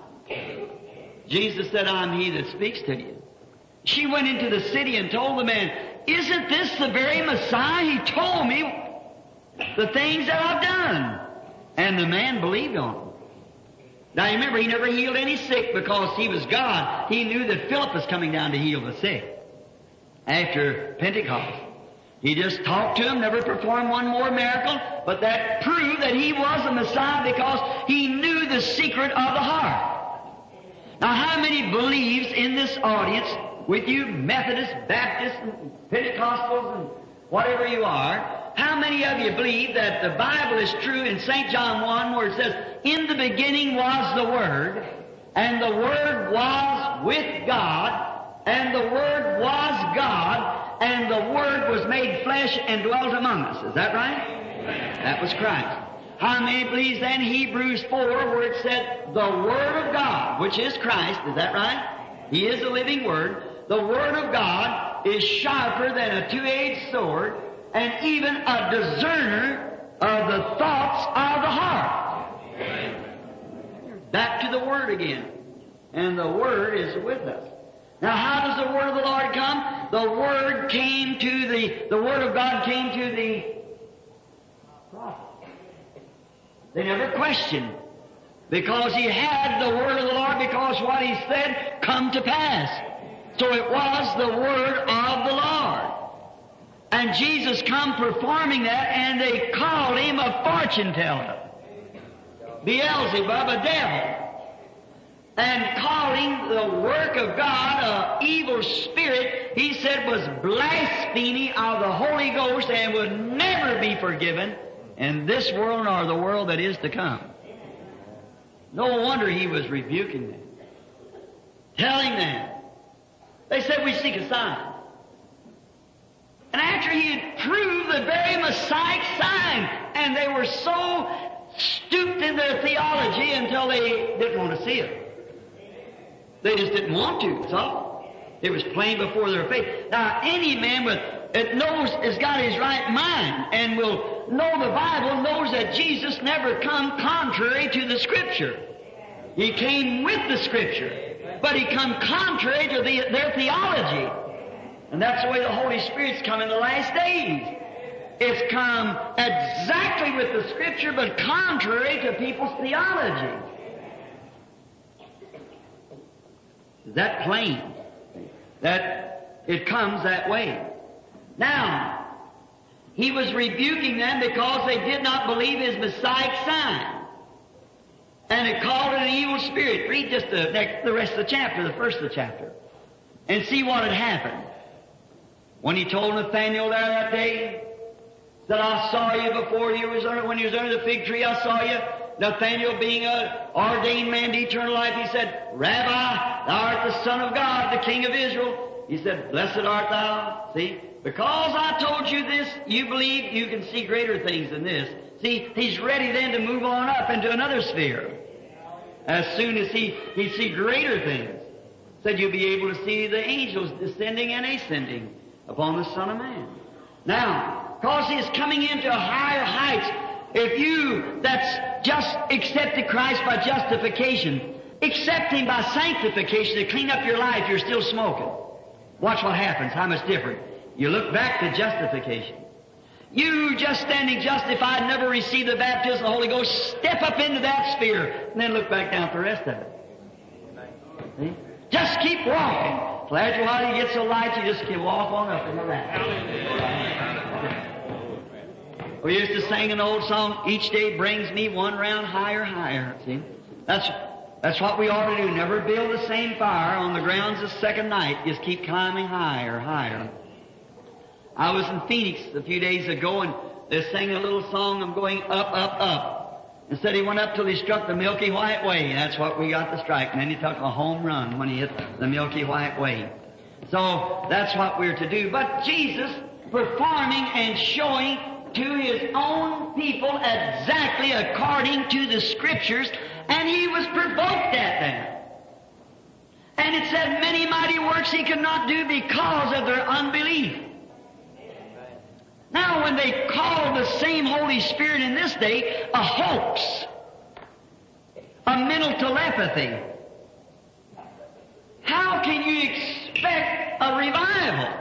Jesus said, "I'm He that speaks to you." She went into the city and told the man, "Isn't this the very Messiah? He told me the things that I've done." And the man believed on him. Now remember, he never healed any sick because he was God. He knew that Philip was coming down to heal the sick after Pentecost. He just talked to him, never performed one more miracle, but that proved that he was the Messiah because he knew the secret of the heart. Now how many believes in this audience, with you Methodists, Baptists, and Pentecostals, and whatever you are, how many of you believe that the Bible is true in St. John 1 where it says, "In the beginning was the Word, and the Word was with God, and the Word was God"? flesh and dwelt among us. Is that right? That was Christ. How many believes then Hebrews 4 where it said, the Word of God, which is Christ, is that right? He is the living Word. The Word of God is sharper than a two-edged sword and even a discerner of the thoughts of the heart. Back to the Word again. And the Word is with us. Now how does the Word of the Lord come? The Word came to the Word of God came to the prophet. They never questioned. Because he had the Word of the Lord, because what he said come to pass. So it was the Word of the Lord. And Jesus come performing that, and they called him a fortune teller. Beelzebub, a devil. And calling the work of God an evil spirit, he said was blasphemy of the Holy Ghost and would never be forgiven in this world nor the world that is to come. No wonder he was rebuking them, telling them. They said, we seek a sign. And after he had proved the very Messiah sign, and they were so stooped in their theology until they didn't want to see it. They just didn't want to, that's all. It was plain before their face. Now, any man has got his right mind and will know the Bible, knows that Jesus never come contrary to the Scripture. He came with the Scripture, but he come contrary to their theology. And that's the way the Holy Spirit's come in the last days. It's come exactly with the Scripture, but contrary to people's theology. Is that plain? That it comes that way. Now, he was rebuking them because they did not believe his Messiah sign. And it called it an evil spirit. Read just the rest of the chapter, the first of the chapter, and see what had happened. When he told Nathanael there that day, that I saw you before you was when you was under the fig tree, I saw you. Nathanael, being an ordained man to eternal life, he said, Rabbi, thou art the Son of God, the King of Israel. He said, blessed art thou. See, because I told you this, you believe you can see greater things than this. See, he's ready then to move on up into another sphere. As soon as he see greater things. Said you'll be able to see the angels descending and ascending upon the Son of Man. Now, because he is coming into higher heights, if you that's just accepted Christ by justification, accept him by sanctification to clean up your life, you're still smoking. Watch what happens, how much different. You look back to justification. You just standing justified, never received the baptism of the Holy Ghost, step up into that sphere, and then look back down at the rest of it. See? Just keep walking. Gradually you get so light, you just can walk on up in the lap. We used to sing an old song, each day brings me one round higher, higher. See? That's what we ought to do. Never build the same fire on the grounds the second night. Just keep climbing higher, higher. I was in Phoenix a few days ago, and they sang a little song of going up, up, up. And said he went up till he struck the Milky White Way. That's what we got to strike. And then he took a home run when he hit the Milky White Way. So that's what we're to do. But Jesus performing and showing to his own people exactly according to the Scriptures, and he was provoked at that. And it said many mighty works he could not do because of their unbelief. Now when they call the same Holy Spirit in this day a hoax, a mental telepathy, how can you expect a revival?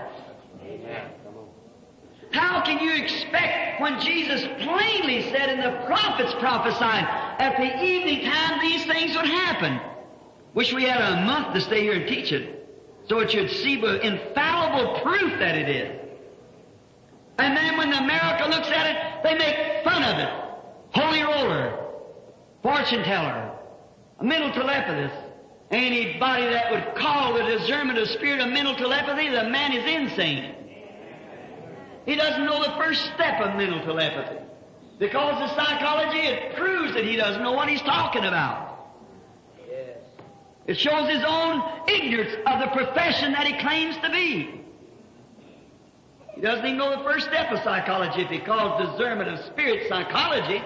How can you expect when Jesus plainly said and the prophets prophesied at the evening time these things would happen? Wish we had a month to stay here and teach it so it should see with infallible proof that it is. And then when America looks at it, they make fun of it. Holy roller, fortune teller, a mental telepathist. Anybody that would call the discernment of spirit a mental telepathy, the man is insane. He doesn't know the first step of mental telepathy. Because the psychology, it proves that he doesn't know what he's talking about. Yes. It shows his own ignorance of the profession that he claims to be. He doesn't even know the first step of psychology if he calls discernment of spirit psychology.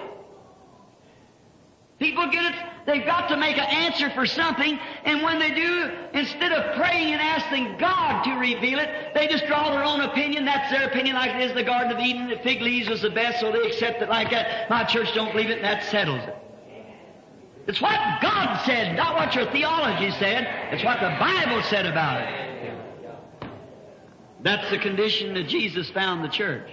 People get it, they've got to make an answer for something, and when they do, instead of praying and asking God to reveal it, they just draw their own opinion. That's their opinion, like it is in the Garden of Eden. The fig leaves was the best, so they accept it like that. My church don't believe it, and that settles it. It's what God said, not what your theology said. It's what the Bible said about it. That's the condition that Jesus found the church.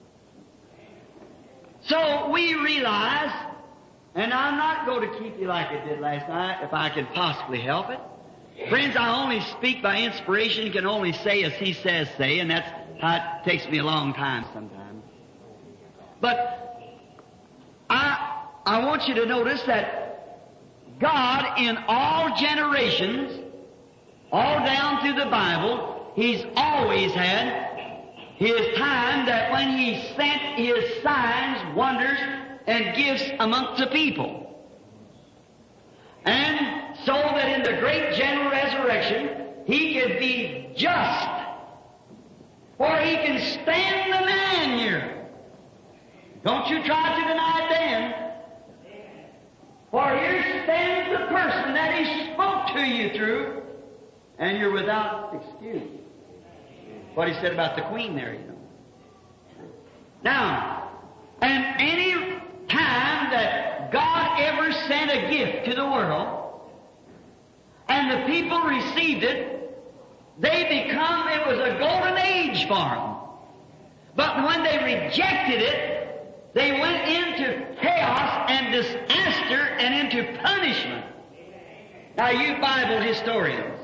So we realize, and I'm not going to keep you like I did last night, if I can possibly help it. Friends, I only speak by inspiration, can only say as He says say, and that's how it takes me a long time sometimes. But I want you to notice that God in all generations, all down through the Bible, He's always had His time that when He sent His signs, wonders, and gifts amongst the people. And so that in the great general resurrection, He could be just. For He can stand the man here. Don't you try to deny Dan. For here stands the person that He spoke to you through, and you're without excuse. What He said about the queen there, you know. Now, and any time that God ever sent a gift to the world, and the people received it, it was a golden age for them. But when they rejected it, they went into chaos and disaster and into punishment. Now, you Bible historians,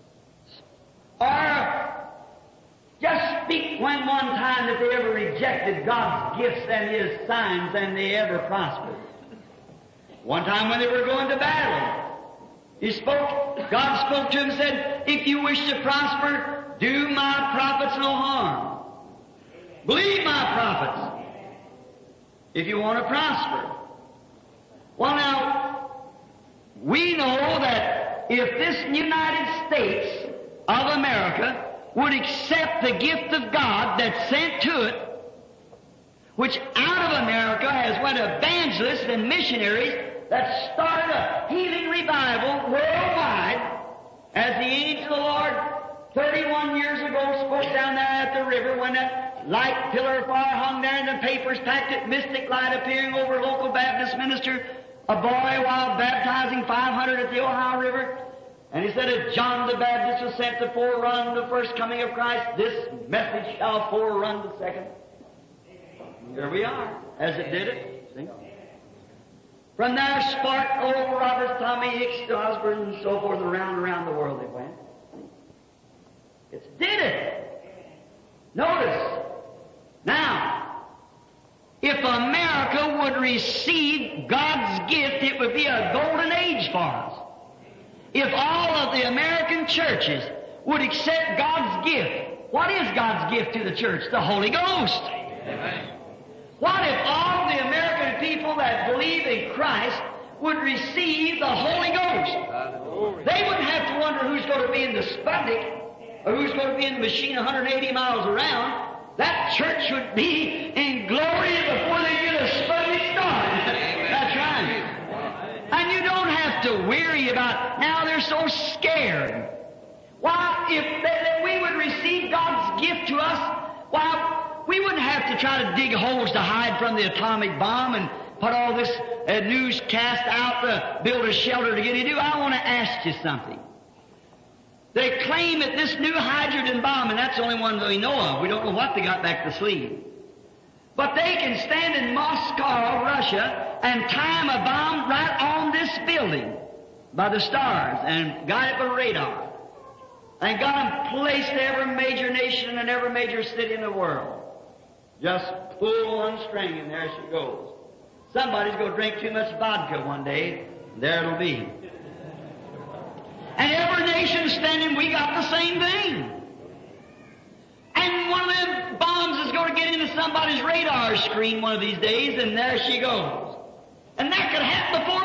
or just speak one time that they ever rejected God's gifts and His signs and they ever prospered. One time when they were going to battle, God spoke to him and said, if you wish to prosper, do my prophets no harm. Believe my prophets if you want to prosper. Well, now, we know that if this United States of America would accept the gift of God that's sent to it, which out of America has went evangelists and missionaries that started a healing revival worldwide, as the angel of the Lord 31 years ago spoke down there at the river when that light pillar of fire hung there and the papers packed it, mystic light appearing over a local Baptist minister, a boy while baptizing 500 at the Ohio River. And he said, if John the Baptist was sent to forerun the first coming of Christ, this message shall forerun the second. Here we are, as it did it. See? From there, Spark, Oral Roberts, Tommy Hicks, Osborne, and so forth, around the world they went. It did it. Notice. Now, if America would receive God's gift, it would be a golden age for us. If all of the American churches would accept God's gift, what is God's gift to the church? The Holy Ghost. Amen. What if all the American people that believe in Christ would receive the Holy Ghost? They wouldn't have to wonder who's going to be in the Sputnik or who's going to be in the machine 180 miles around. That church would be in glory before they get a Sputnik started. That's right. And you don't have to worry about, now they're so scared. Why, if we would receive God's gift to us, why, we wouldn't have to try to dig holes to hide from the atomic bomb and put all this newscast out to build a shelter to get into. I want to ask you something. They claim that this new hydrogen bomb, and that's the only one that we know of. We don't know what they got back the sleeve. But they can stand in Moscow, Russia, and time a bomb right on this building by the stars and got it with radar. And got them placed to every major nation and every major city in the world. Just pull one string and there she goes. Somebody's going to drink too much vodka one day, and there it'll be. And every nation standing, we got the same thing. And one of them bombs is going to get into somebody's radar screen one of these days, and there she goes. And that could happen before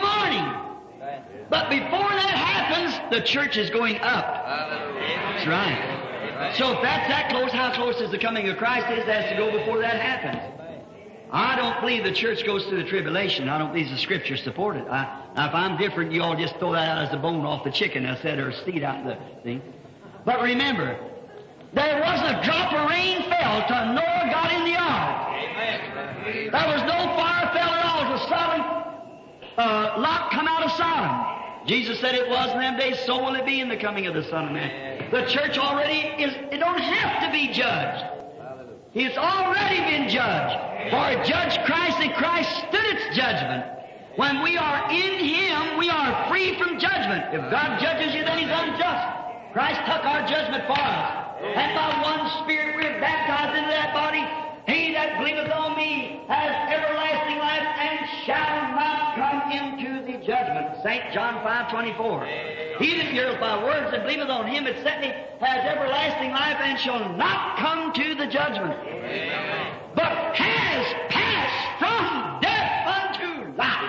morning. But before that happens, the church is going up. That's right. So if that's that close, how close is the coming of Christ is has to go before that happens? I don't believe the church goes through the tribulation. I don't believe the Scripture support it. Now, if I'm different, you all just throw that out as the bone off the chicken, I said, or seed out the thing. But remember, there wasn't a drop of rain fell till Noah got in the ark. There was no fire fell at all till Lot come out of Sodom. Jesus said it was in them days, so will it be in the coming of the Son of Man. The church already it don't have to be judged. It's already been judged. For it judged Christ, and Christ stood its judgment. When we are in Him, we are free from judgment. If God judges you, then He's unjust. Christ took our judgment for us. And by one Spirit we're baptized into that body. He that believeth on me has everlasting life and shall not come into the judgment. St. John 5:24. He that heareth my words and believeth on him that sent me has everlasting life and shall not come to the judgment, but has passed from death unto life.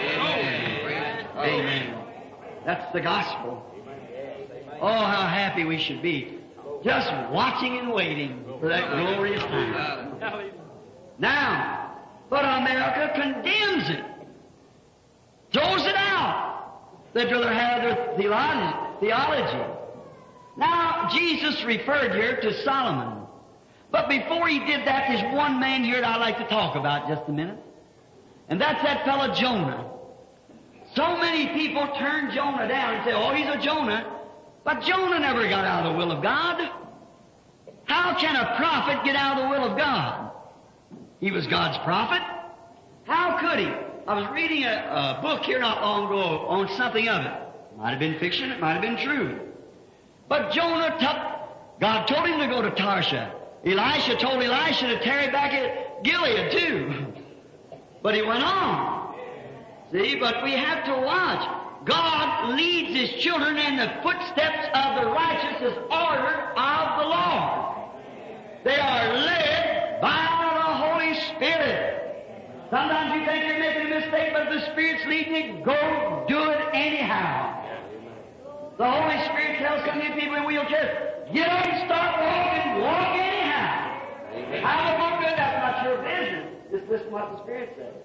Amen. That's the gospel. Oh, how happy we should be. Just watching and waiting for that glorious time. Now, but America condemns it. Throws it out. They'd rather have their theology. Now, Jesus referred here to Solomon. But before he did that, there's one man here that I'd like to talk about just a minute. And that's that fellow Jonah. So many people turn Jonah down and say, oh, he's a Jonah. But Jonah never got out of the will of God. How can a prophet get out of the will of God? He was God's prophet. How could he? I was reading a book here not long ago on something of it. It might have been fiction, it might have been true. But Jonah God told him to go to Tarshish. Elisha told Elisha to tarry back at Gilead too. But he went on. See, but we have to watch. God leads His children, and the footsteps of the righteous is ordered of the Lord. They are led by the Holy Spirit. Sometimes you think you're making a mistake, but if the Spirit's leading you, go do it anyhow. The Holy Spirit tells some of you people in wheelchairs, get up and start walking, walk anyhow. How about good? That's not your business. Just listen to what the Spirit says.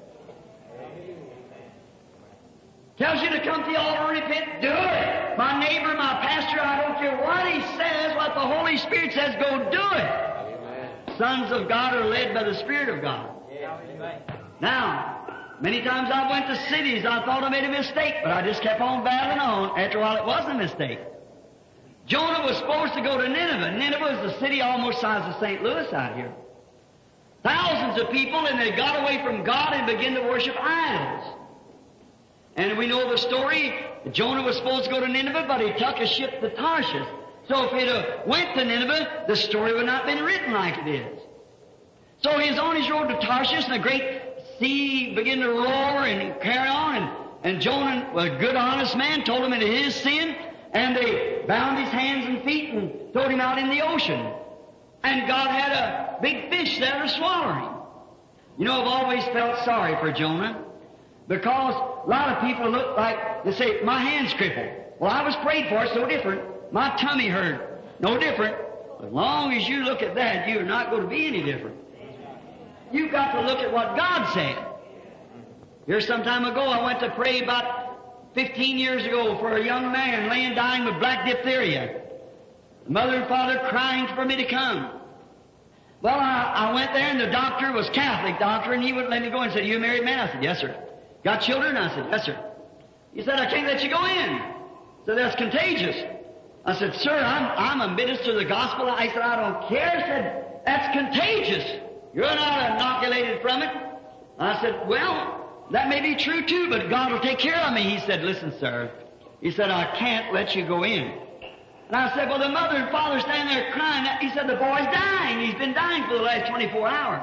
Tells you to come to the altar and repent, do it. My neighbor, my pastor, I don't care what he says, what the Holy Spirit says, go do it. Amen. Sons of God are led by the Spirit of God. Amen. Now, many times I went to cities, I thought I made a mistake, but I just kept on battling on. After a while, it wasn't a mistake. Jonah was supposed to go to Nineveh. Nineveh is a city almost the size of St. Louis out here. Thousands of people, and they got away from God and began to worship idols. And we know the story. Jonah was supposed to go to Nineveh, but he took a ship to Tarshish. So if he'd went to Nineveh, the story would not have been written like it is. So he was on his road to Tarshish, and a great sea began to roar and carry on. And Jonah, a good, honest man, told him of his sin, and they bound his hands and feet and threw him out in the ocean. And God had a big fish there to swallow him. You know, I've always felt sorry for Jonah. Because a lot of people look like, they say, my hand's crippled. Well, I was prayed for, so different. My tummy hurt, no different. As long as you look at that, you're not going to be any different. You've got to look at what God said. Here some time ago, I went to pray about 15 years ago for a young man laying dying with black diphtheria. Mother and father crying for me to come. Well, I went there, and the doctor was Catholic doctor, and he wouldn't let me go and said, "Are you a married man?" I said, "Yes, sir." "Got children?" I said, "Yes, sir." He said, "I can't let you go in." So that's contagious. I said, "Sir, I'm a minister of the gospel." I said, "I don't care." He said, "That's contagious. You're not inoculated from it." I said, "Well, that may be true too, but God will take care of me." He said, "Listen, sir." He said, "I can't let you go in." And I said, "Well, the mother and father standing there crying." He said, "The boy's dying. He's been dying for the last 24 hours.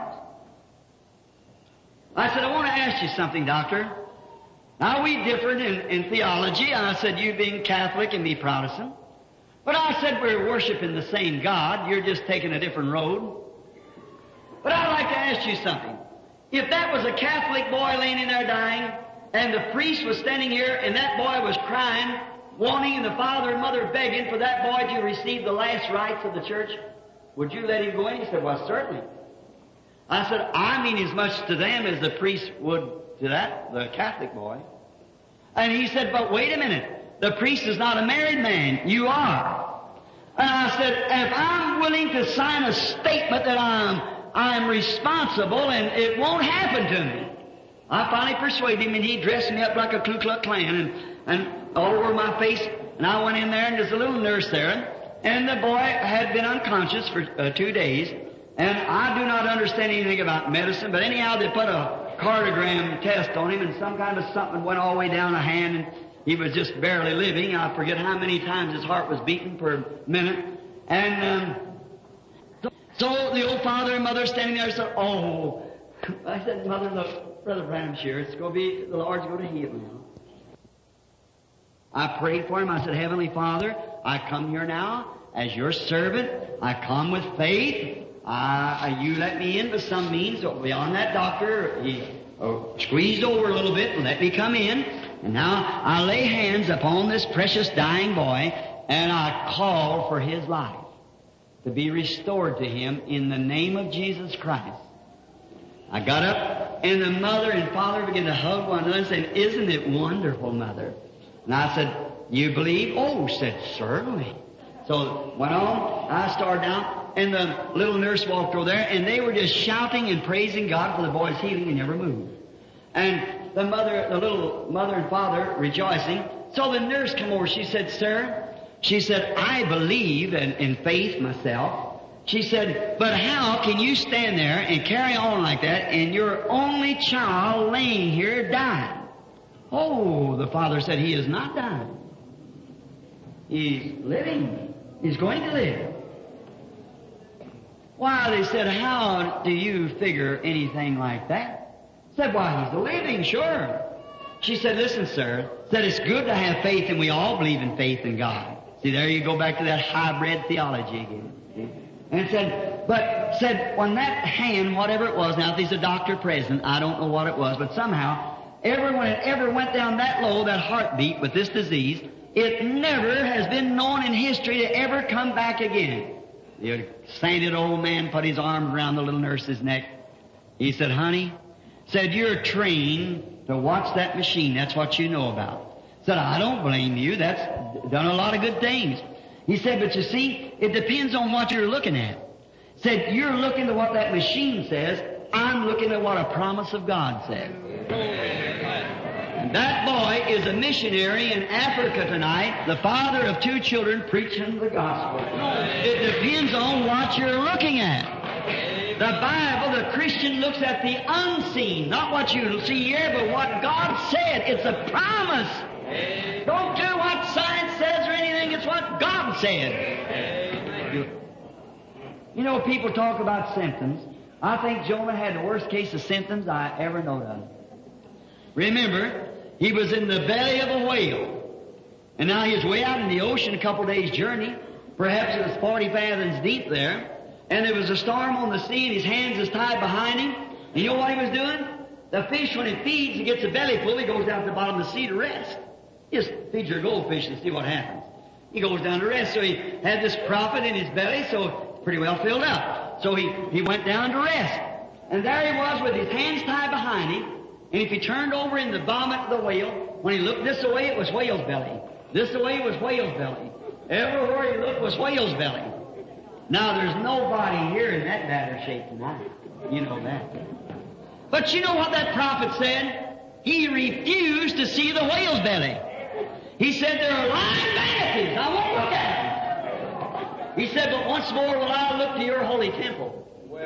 I said, "I want to ask you something, doctor. Now, we differed in theology." I said, "You being Catholic and me Protestant. But I said, we're worshiping the same God. You're just taking a different road. But I'd like to ask you something. If that was a Catholic boy laying in there dying, and the priest was standing here, and that boy was crying, wanting, and the father and mother begging for that boy to receive the last rites of the church, would you let him go in? He said, well, certainly. I said, I mean as much to them as the priest would to the Catholic boy. And he said, but wait a minute. The priest is not a married man. You are. And I said, if I'm willing to sign a statement that I'm responsible and it won't happen to me. I finally persuaded him, and he dressed me up like a Ku Klux Klan and all over my face. And I went in there, and there's a little nurse there. And the boy had been unconscious for 2 days. And I do not understand anything about medicine, but anyhow, they put a cardiogram test on him, and some kind of something went all the way down the hand, and he was just barely living. I forget how many times his heart was beating per minute. And so the old father and mother standing there said, oh, I said, Mother, look, Brother Branham's here. It's going to be, the Lord's going to heal him. I prayed for him. I said, Heavenly Father, I come here now as your servant. I come with faith. You let me in by some means beyond that doctor. He squeezed over a little bit and let me come in. And now I lay hands upon this precious dying boy, and I call for his life to be restored to him in the name of Jesus Christ. I got up, and the mother and father began to hug one another and said, isn't it wonderful, Mother? And I said, you believe? Oh, said, certainly. So went on, I started down, and the little nurse walked over there, and they were just shouting and praising God for the boy's healing, and never moved. And the little mother and father rejoicing. So the nurse come over, she said, sir, she said, I believe in faith myself. She said, but how can you stand there and carry on like that and your only child laying here dying? Oh, the father said, he is not dying. He's living. He's going to live. Why, they said, how do you figure anything like that? Said, why, he's living, sure. She said, listen, sir, said it's good to have faith, and we all believe in faith in God. See, there you go back to that hybrid theology again. And said, when that hand, whatever it was, now if there's a doctor present, I don't know what it was, but somehow, everyone that ever went down that low, that heartbeat with this disease, it never has been known in history to ever come back again. The sainted old man put his arms around the little nurse's neck. He said, honey, said, you're trained to watch that machine. That's what you know about. Said, I don't blame you. That's done a lot of good things. He said, but you see, it depends on what you're looking at. Said, you're looking at what that machine says. I'm looking at what a promise of God says. And that boy is a missionary in Africa tonight, the father of 2 children preaching the gospel. It depends on what you're looking at. The Bible, the Christian looks at the unseen, not what you see here, but what God said. It's a promise. Don't do what science says or anything. It's what God said. You know, people talk about symptoms. I think Jonah had the worst case of symptoms I ever known of. Remember, he was in the belly of a whale. And now he's way out in the ocean, a couple days' journey. Perhaps it was 40 fathoms deep there. And there was a storm on the sea, and his hands is tied behind him. And you know what he was doing? The fish, when it feeds, he gets a belly full, he goes down to the bottom of the sea to rest. Just feed your goldfish and see what happens. He goes down to rest. So he had this prophet in his belly, so pretty well filled up. So he went down to rest. And there he was with his hands tied behind him. And if he turned over in the vomit of the whale, when he looked this way, it was whale's belly. This way was whale's belly. Everywhere he looked was whale's belly. Now, there's nobody here in that batter shape tonight. You know that. But you know what that prophet said? He refused to see the whale's belly. He said, there are lying vanities. I won't look at them. He said, but once more will I look to your holy temple.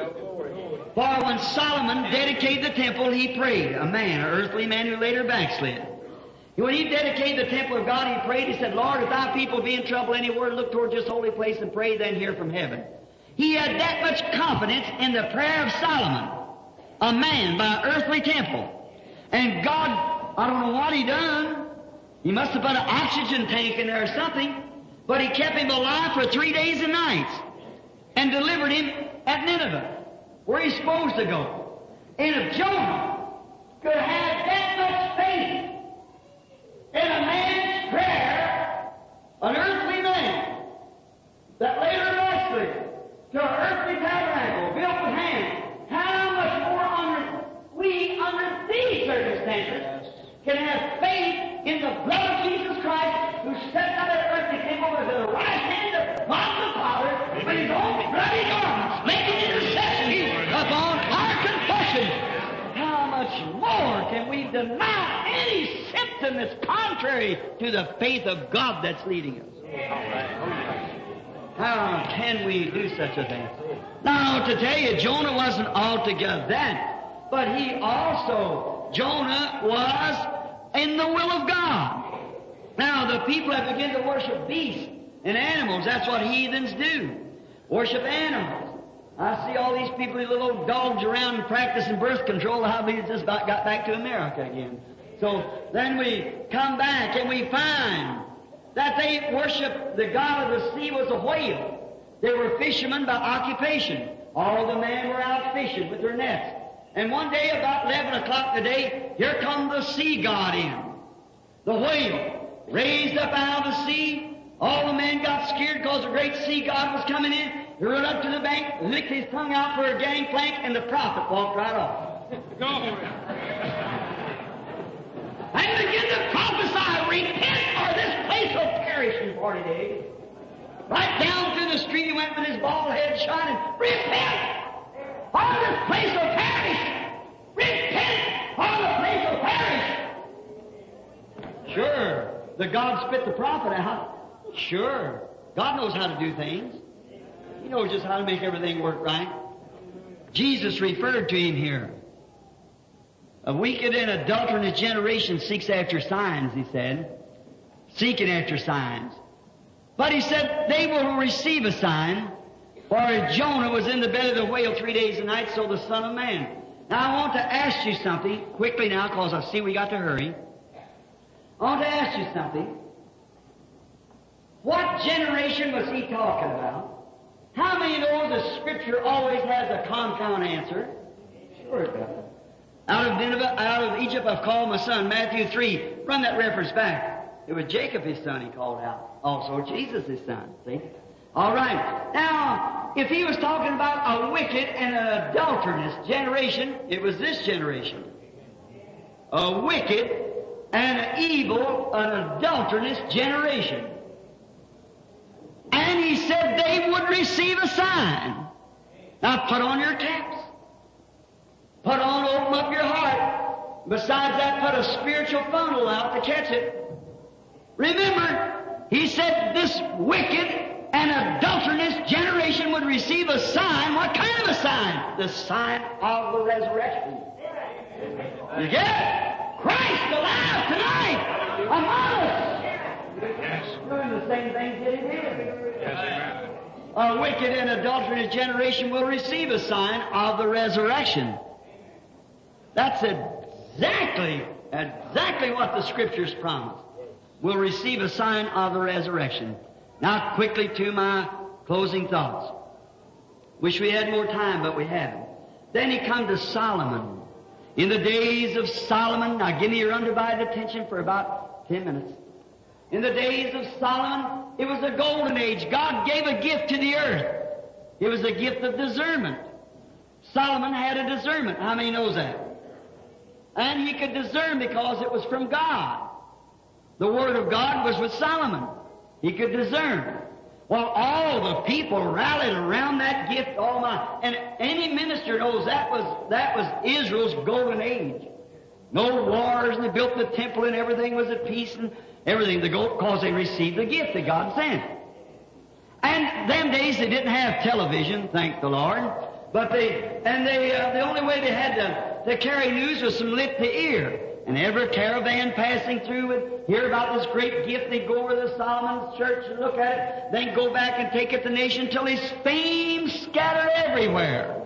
For when Solomon dedicated the temple, he prayed. A man, an earthly man who later backslid. When he dedicated the temple of God, he prayed. He said, Lord, if thy people be in trouble anywhere, look toward this holy place and pray, then hear from heaven. He had that much confidence in the prayer of Solomon, a man by an earthly temple. And God, I don't know what he done. He must have put an oxygen tank in there or something. But he kept him alive for 3 days and nights and delivered him at Nineveh, where he's supposed to go. And if Jonah could have that much faith in a man's prayer, deny any symptom that's contrary to the faith of God that's leading us. How can we do such a thing? Now, to tell you, Jonah wasn't altogether that, but he also, Jonah was in the will of God. Now, the people have begun to worship beasts and animals. That's what heathens do. Worship animals. I see all these people, these little old dogs around practicing birth control. I believe just about got back to America again. So then we come back and we find that they worship the god of the sea was a whale. They were fishermen by occupation. All the men were out fishing with their nets. And one day about 11 o'clock today, here come the sea god in. The whale raised up out of the sea. All the men got scared because the great sea god was coming in. He rode up to the bank, licked his tongue out for a gangplank, and the prophet walked right off. And began to prophesy, repent or this place will perish in 40 days. Right down through the street he went with his bald head shining, repent or this place will perish. Repent or the place will perish. Sure, the God spit the prophet out. Sure, God knows how to do things. He knows just how to make everything work right. Jesus referred to him here. A wicked and adulterous generation seeks after signs, he said. Seeking after signs. But he said they will receive a sign, for Jonah was in the belly of the whale 3 days and nights, so the Son of Man. Now I want to ask you something, quickly now, because I see we got to hurry. I want to ask you something. What generation was he talking about? How many know the Scripture always has a compound answer? Sure it does. Out of Nineveh, out of Egypt I've called my son, Matthew 3. Run that reference back. It was Jacob his son he called out. Also Jesus his son. See? All right. Now, if he was talking about a wicked and an adulterous generation, it was this generation. A wicked and an evil, an adulterous generation. And he said they would receive a sign. Now put on your caps. Open up your heart. Besides that, put a spiritual funnel out to catch it. Remember, he said this wicked and adulterous generation would receive a sign. What kind of a sign? The sign of the resurrection. You get it? Christ alive tonight among us. Yes. Doing the same things that he did. Yes, amen. A wicked and adulterous generation will receive a sign of the resurrection. That's exactly what the Scriptures promise. We'll receive a sign of the resurrection. Now quickly to my closing thoughts. Wish we had more time, but we haven't. Then he come to Solomon. In the days of Solomon, now give me your undivided attention for about 10 minutes. In the days of Solomon, it was a golden age. God gave a gift to the earth. It was a gift of discernment. Solomon had a discernment. How many knows that? And he could discern because it was from God. The Word of God was with Solomon. He could discern. Well, all the people rallied around that gift. And any minister knows that was Israel's golden age. No wars, and they built the temple, and everything was at peace, and everything because they received the gift that God sent. And them days they didn't have television, thank the Lord. But the only way they had to carry news was from lip to ear. And every caravan passing through would hear about this great gift. They'd go over to Solomon's church and look at it, then go back and take it to the nation until his fame scattered everywhere.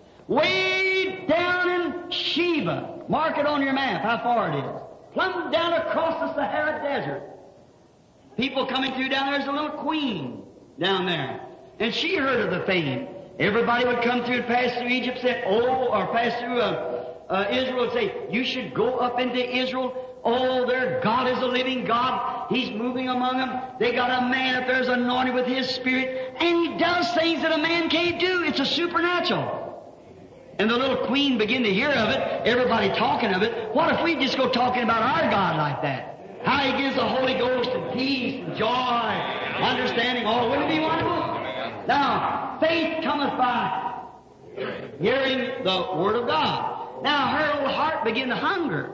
Way down in Sheba, mark it on your map how far it is. Plumb down across the Sahara Desert. People coming through down there, there's a little queen down there. And she heard of the fame. Everybody would come through and pass through Egypt, say, or pass through Israel and say, you should go up into Israel. Oh, their God is a living God. He's moving among them. They got a man up there who's anointed with His Spirit, and he does things that a man can't do. It's a supernatural. And the little queen began to hear of it, everybody talking of it. What if we just go talking about our God like that? How He gives the Holy Ghost and peace and joy, understanding. Oh, wouldn't it be wonderful? Now, faith cometh by hearing the Word of God. Now, her old heart began to hunger.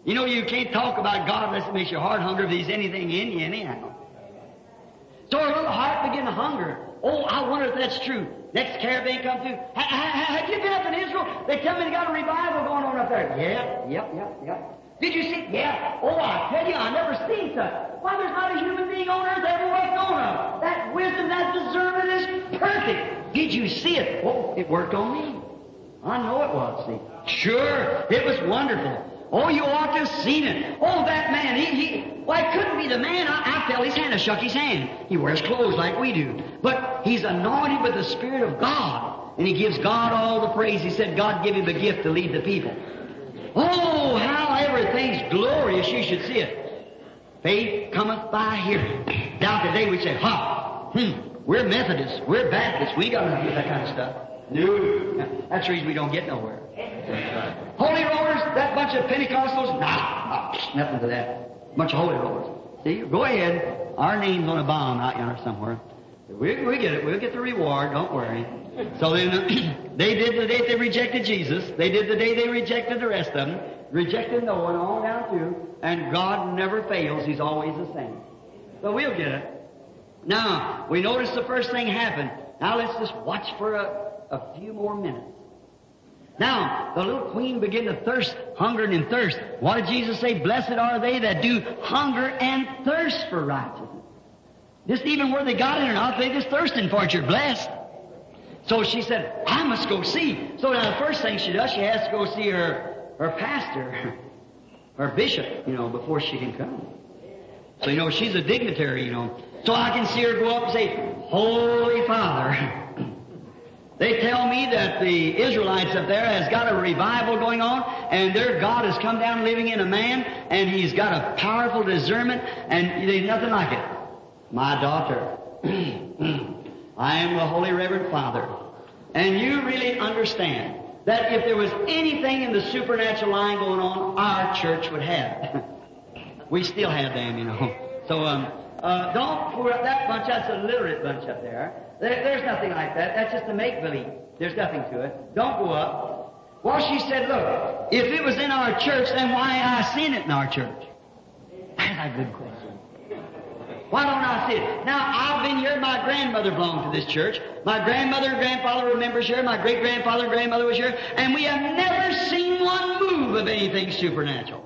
You know, you can't talk about God unless it makes your heart hunger if there's anything in you anyhow. So her little heart began to hunger. Oh, I wonder if that's true. Next caravan come through. Have you been up in Israel? They tell me they got a revival going on up there. Yep. Did you see? Yeah. Oh, I tell you, I never seen such. Why, there's not a human being on earth ever was known of. That wisdom, that discernment is perfect. Did you see it? Oh, it worked on me. I know it was, see. Sure, it was wonderful. Oh, you ought to have seen it. Oh, that man, why, it couldn't be the man. I felt his hand, I shook his hand. He wears clothes like we do. But he's anointed with the Spirit of God. And he gives God all the praise. He said God give him the gift to lead the people. Oh, how everything's glorious. You should see it. Faith cometh by hearing. Now today we say, we're Methodists, we're Baptists. We got nothing with that kind of stuff. No. That's the reason we don't get nowhere. Holy rollers, that bunch of Pentecostals, nothing to that. Bunch of holy rollers. See, go ahead. Our name's on a bomb out yonder somewhere. We get it. We'll get the reward. Don't worry. So then, they did the day they rejected Jesus. They did the day they rejected the rest of them. Rejected Noah and all down through. And God never fails. He's always the same. So we'll get it. Now, we notice the first thing happened. Now let's just watch for a few more minutes. Now, the little queen began to thirst, hunger and thirst. What did Jesus say? Blessed are they that do hunger and thirst for righteousness. Just even where they got it or not, they're just thirsting for it. You're blessed. So she said, I must go see. So now the first thing she does, she has to go see her pastor, her bishop, before she can come. So, she's a dignitary, So I can see her go up and say, Holy Father, they tell me that the Israelites up there has got a revival going on, and their God has come down living in a man, and he's got a powerful discernment, and there's nothing like it. My daughter, I am the Holy Reverend Father, and you really understand that if there was anything in the supernatural line going on, our church would have. We still have them, So, don't pour up that bunch. That's a literate bunch up there. There's nothing like that. That's just a make-believe. There's nothing to it. Don't go up. Well, she said, look, if it was in our church, then why ain't I seen it in our church? That's a good question. Why don't I see it? Now, I've been here. My grandmother belonged to this church. My grandmother and grandfather were members here. My great-grandfather and grandmother was here. And we have never seen one move of anything supernatural.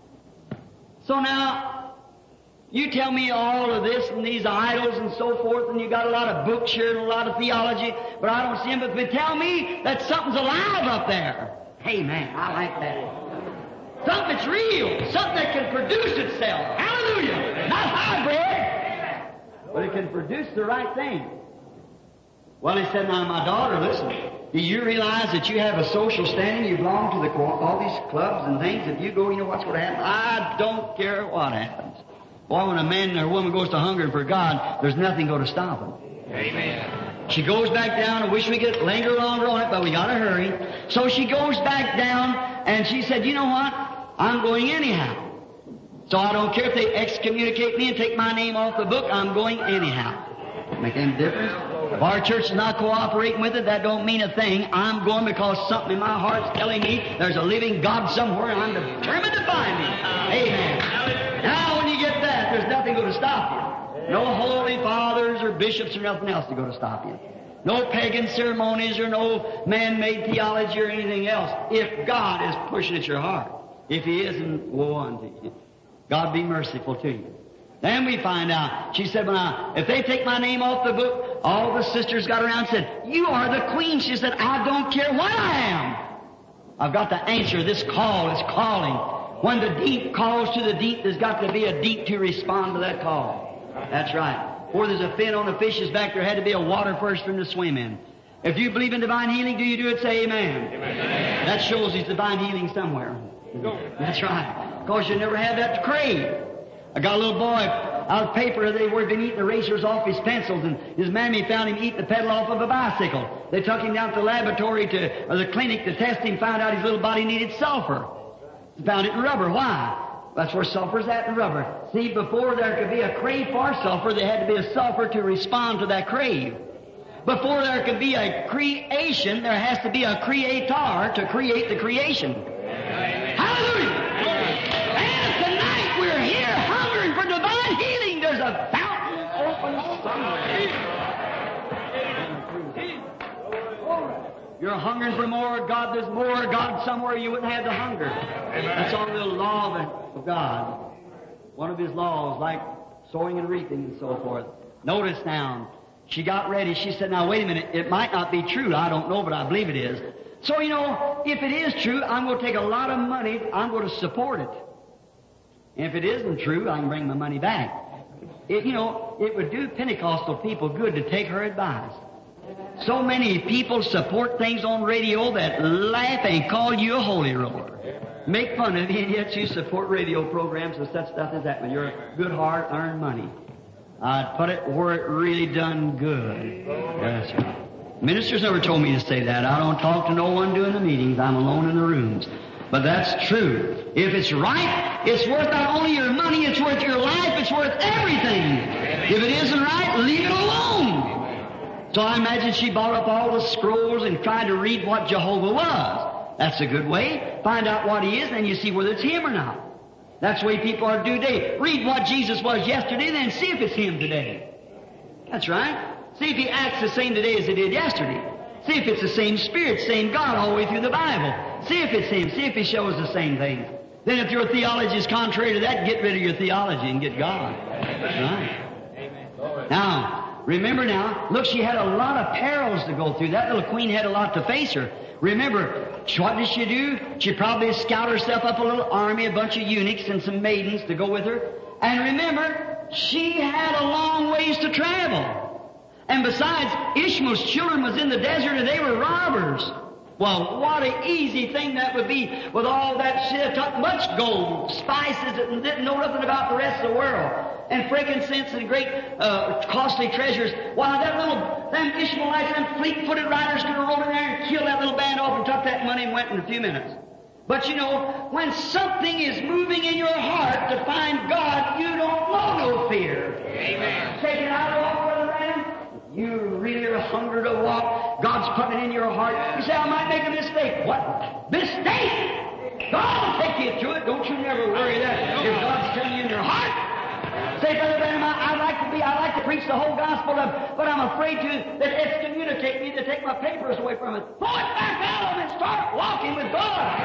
So now, you tell me all of this and these idols and so forth, and you got a lot of books here and a lot of theology, but I don't see them. But tell me that something's alive up there. Hey, man, I like that. Something that's real. Something that can produce itself. Hallelujah. Not hybrid, but it can produce the right thing. Well, he said, now, my daughter, listen. Do you realize that you have a social standing? You belong to all these clubs and things. If you go, you know what's going to happen? I don't care what happens. Boy, when a man or a woman goes to hunger for God, there's nothing going to stop them. Amen. She goes back down. I wish we could linger longer on it, but we got to hurry. So she goes back down, and she said, you know what? I'm going anyhow. So I don't care if they excommunicate me and take my name off the book. I'm going anyhow. Make any difference? If our church is not cooperating with it, that don't mean a thing. I'm going because something in my heart's telling me there's a living God somewhere, and I'm determined to find Him. Amen. Now, when you get that, there's nothing going to stop you. No holy fathers or bishops or nothing else to go to stop you. No pagan ceremonies or no man-made theology or anything else. If God is pushing at your heart. If He isn't, woe unto you. God be merciful to you. Then we find out, she said, if they take my name off the book, all the sisters got around and said, you are the queen. She said, I don't care what I am. I've got to answer. This call is calling. When the deep calls to the deep, there's got to be a deep to respond to that call. That's right. Before there's a fin on a fish's back, there had to be a water first for him to swim in. If you believe in divine healing, do you do it? Say amen. Amen. That shows He's divine healing somewhere. That's right. Because you never had that to crave. I got a little boy out of paper. They were been eating erasers off his pencils, and his mammy found him eating the pedal off of a bicycle. They took him down to the laboratory or the clinic to test him, found out his little body needed sulfur. Found it in rubber. Why? That's where sulfur's at in rubber. See, before there could be a crave for sulfur, there had to be a sulfur to respond to that crave. Before there could be a creation, there has to be a creator to create the creation. Hallelujah! You're hungering for more God. There's more God somewhere. You wouldn't have the hunger. That's all the law of God. One of His laws, like sowing and reaping and so forth. Notice now, she got ready. She said, now wait a minute. It might not be true. I don't know, but I believe it is. So, if it is true, I'm going to take a lot of money. I'm going to support it. And if it isn't true, I can bring my money back. It would do Pentecostal people good to take her advice. So many people support things on radio that laugh and call you a holy roller. Make fun of you, and yet you support radio programs and such stuff as that with your good heart, earned money. I'd put it where it really done good. That's right. Ministers never told me to say that. I don't talk to no one during the meetings. I'm alone in the rooms. But that's true. If it's right, it's worth not only your money, it's worth your life, it's worth everything. If it isn't right, leave it alone. So I imagine she bought up all the scrolls and tried to read what Jehovah was. That's a good way. Find out what He is, and you see whether it's Him or not. That's the way people are to do today. Read what Jesus was yesterday, then see if it's Him today. That's right. See if He acts the same today as He did yesterday. See if it's the same Spirit, same God all the way through the Bible. See if it's Him. See if He shows the same things. Then if your theology is contrary to that, get rid of your theology and get God. That's right. Now, remember now, look, she had a lot of perils to go through. That little queen had a lot to face her. Remember, what did she do? She probably scouted herself up a little army, a bunch of eunuchs and some maidens to go with her. And remember, she had a long ways to travel. And besides, Ishmael's children was in the desert and they were robbers. Well, what an easy thing that would be with all that shit. Took much gold, spices, and didn't know nothing about the rest of the world. And frankincense and great costly treasures. While them Ishmaelites, them fleet-footed riders could have rolled in there and killed that little band off and took that money and went in a few minutes. But when something is moving in your heart to find God, you don't know no fear. Amen. Take it out of all, Brother Branham. You really are hungry to walk. God's putting it in your heart. You say, I might make a mistake. What? Mistake? God will take you through it. Don't you never worry that. If God's telling you in your heart. Say, Brother Branham, I'd like to preach the whole gospel, but I'm afraid that excommunicate me to take my papers away from it. Pull it back out of it and start walking with God.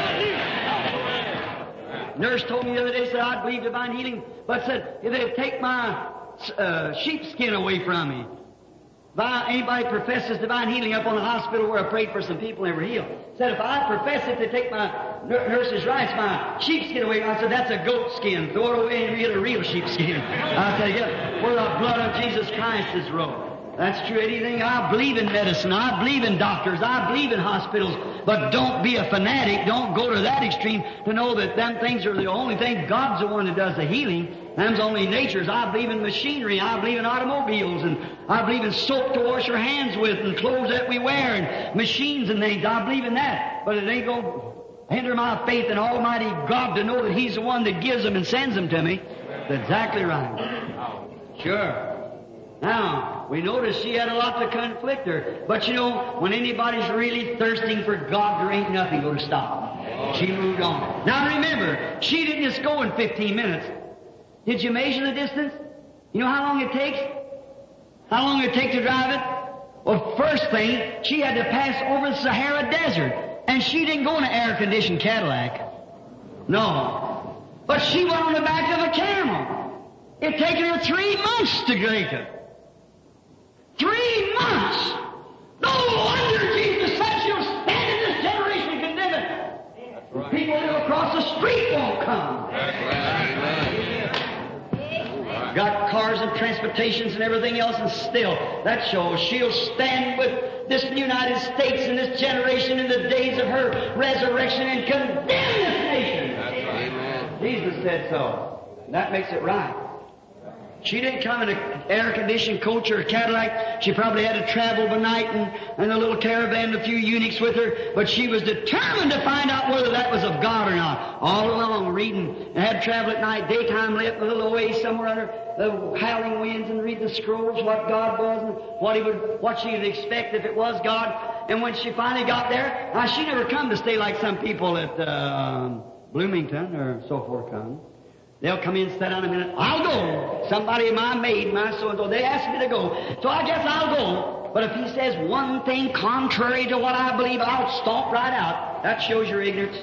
Hallelujah. Nurse told me the other day, said, I believe divine healing, but said, if they'd take my sheepskin away from me. Anybody professes divine healing up on the hospital where I prayed for some people and they were healed. Said, if I profess it to take my nurse's rights, my sheepskin away, I said, that's a goat skin. Throw it away and get a real sheepskin. I said, yeah, where the blood of Jesus Christ is rolled. That's true. Anything. I believe in medicine. I believe in doctors. I believe in hospitals. But don't be a fanatic. Don't go to that extreme to know that them things are the only thing. God's the one that does the healing. Them's only natures. I believe in machinery. I believe in automobiles. And I believe in soap to wash your hands with and clothes that we wear and machines and things. I believe in that. But it ain't going to hinder my faith in Almighty God to know that He's the one that gives them and sends them to me. That's exactly right. Sure. Now, we notice she had a lot to conflict her. But when anybody's really thirsting for God, there ain't nothing going to stop. She moved on. Now remember, she didn't just go in 15 minutes. Did you measure the distance? You know how long it takes? How long it take to drive it? Well, first thing, she had to pass over the Sahara Desert. And she didn't go in an air-conditioned Cadillac. No. But she went on the back of a camel. It taken her 3 months to make it. 3 months! No wonder Jesus said she'll stand in this generation and condemn it. Right. People who live across the street won't come. Got cars and transportations and everything else, and still, that shows she'll stand with this United States in this generation in the days of her resurrection and condemn this nation. That's right. Jesus said so. That makes it right. She didn't come in an air-conditioned coach or a Cadillac. She probably had to travel by night and a little caravan, a few eunuchs with her. But she was determined to find out whether that was of God or not. All along reading, and had to travel at night, daytime, left a little away somewhere under the howling winds and read the scrolls, what God was and what she would expect if it was God. And when she finally got there, now she never come to stay like some people at Bloomington or so forth come. They'll come in and sit down a minute. I'll go. Somebody, my maid, my so-and-so, they asked me to go. So I guess I'll go. But if he says one thing contrary to what I believe, I'll stomp right out. That shows your ignorance.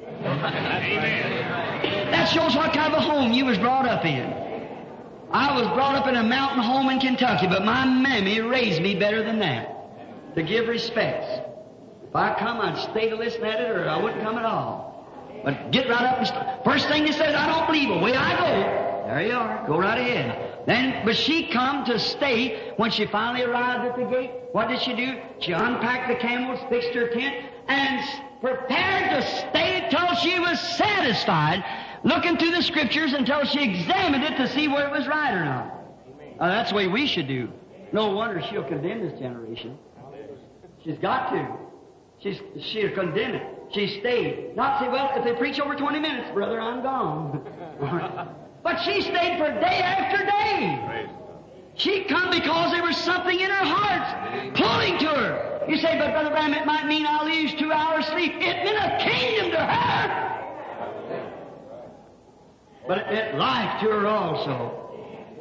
Amen. That shows what kind of a home you was brought up in. I was brought up in a mountain home in Kentucky, but my mammy raised me better than that. To give respects. If I come, I'd stay to listen at it, or I wouldn't come at all. But get right up and start. First thing he says, I don't believe. Away I go. There you are. Go right ahead. But she come to stay. When she finally arrived at the gate, what did she do? She unpacked the camels, fixed her tent, and prepared to stay till she was satisfied, looking through the Scriptures until she examined it to see where it was right or not. That's the way we should do. No wonder she'll condemn this generation. She's got to. She'll condemn it. She stayed. Not say, well, if they preach over 20 minutes, brother, I'm gone. But she stayed for day after day. She come because there was something in her heart pulling to her. You say, but Brother Branham, it might mean I'll lose 2 hours sleep. It meant a kingdom to her. But it meant life to her also.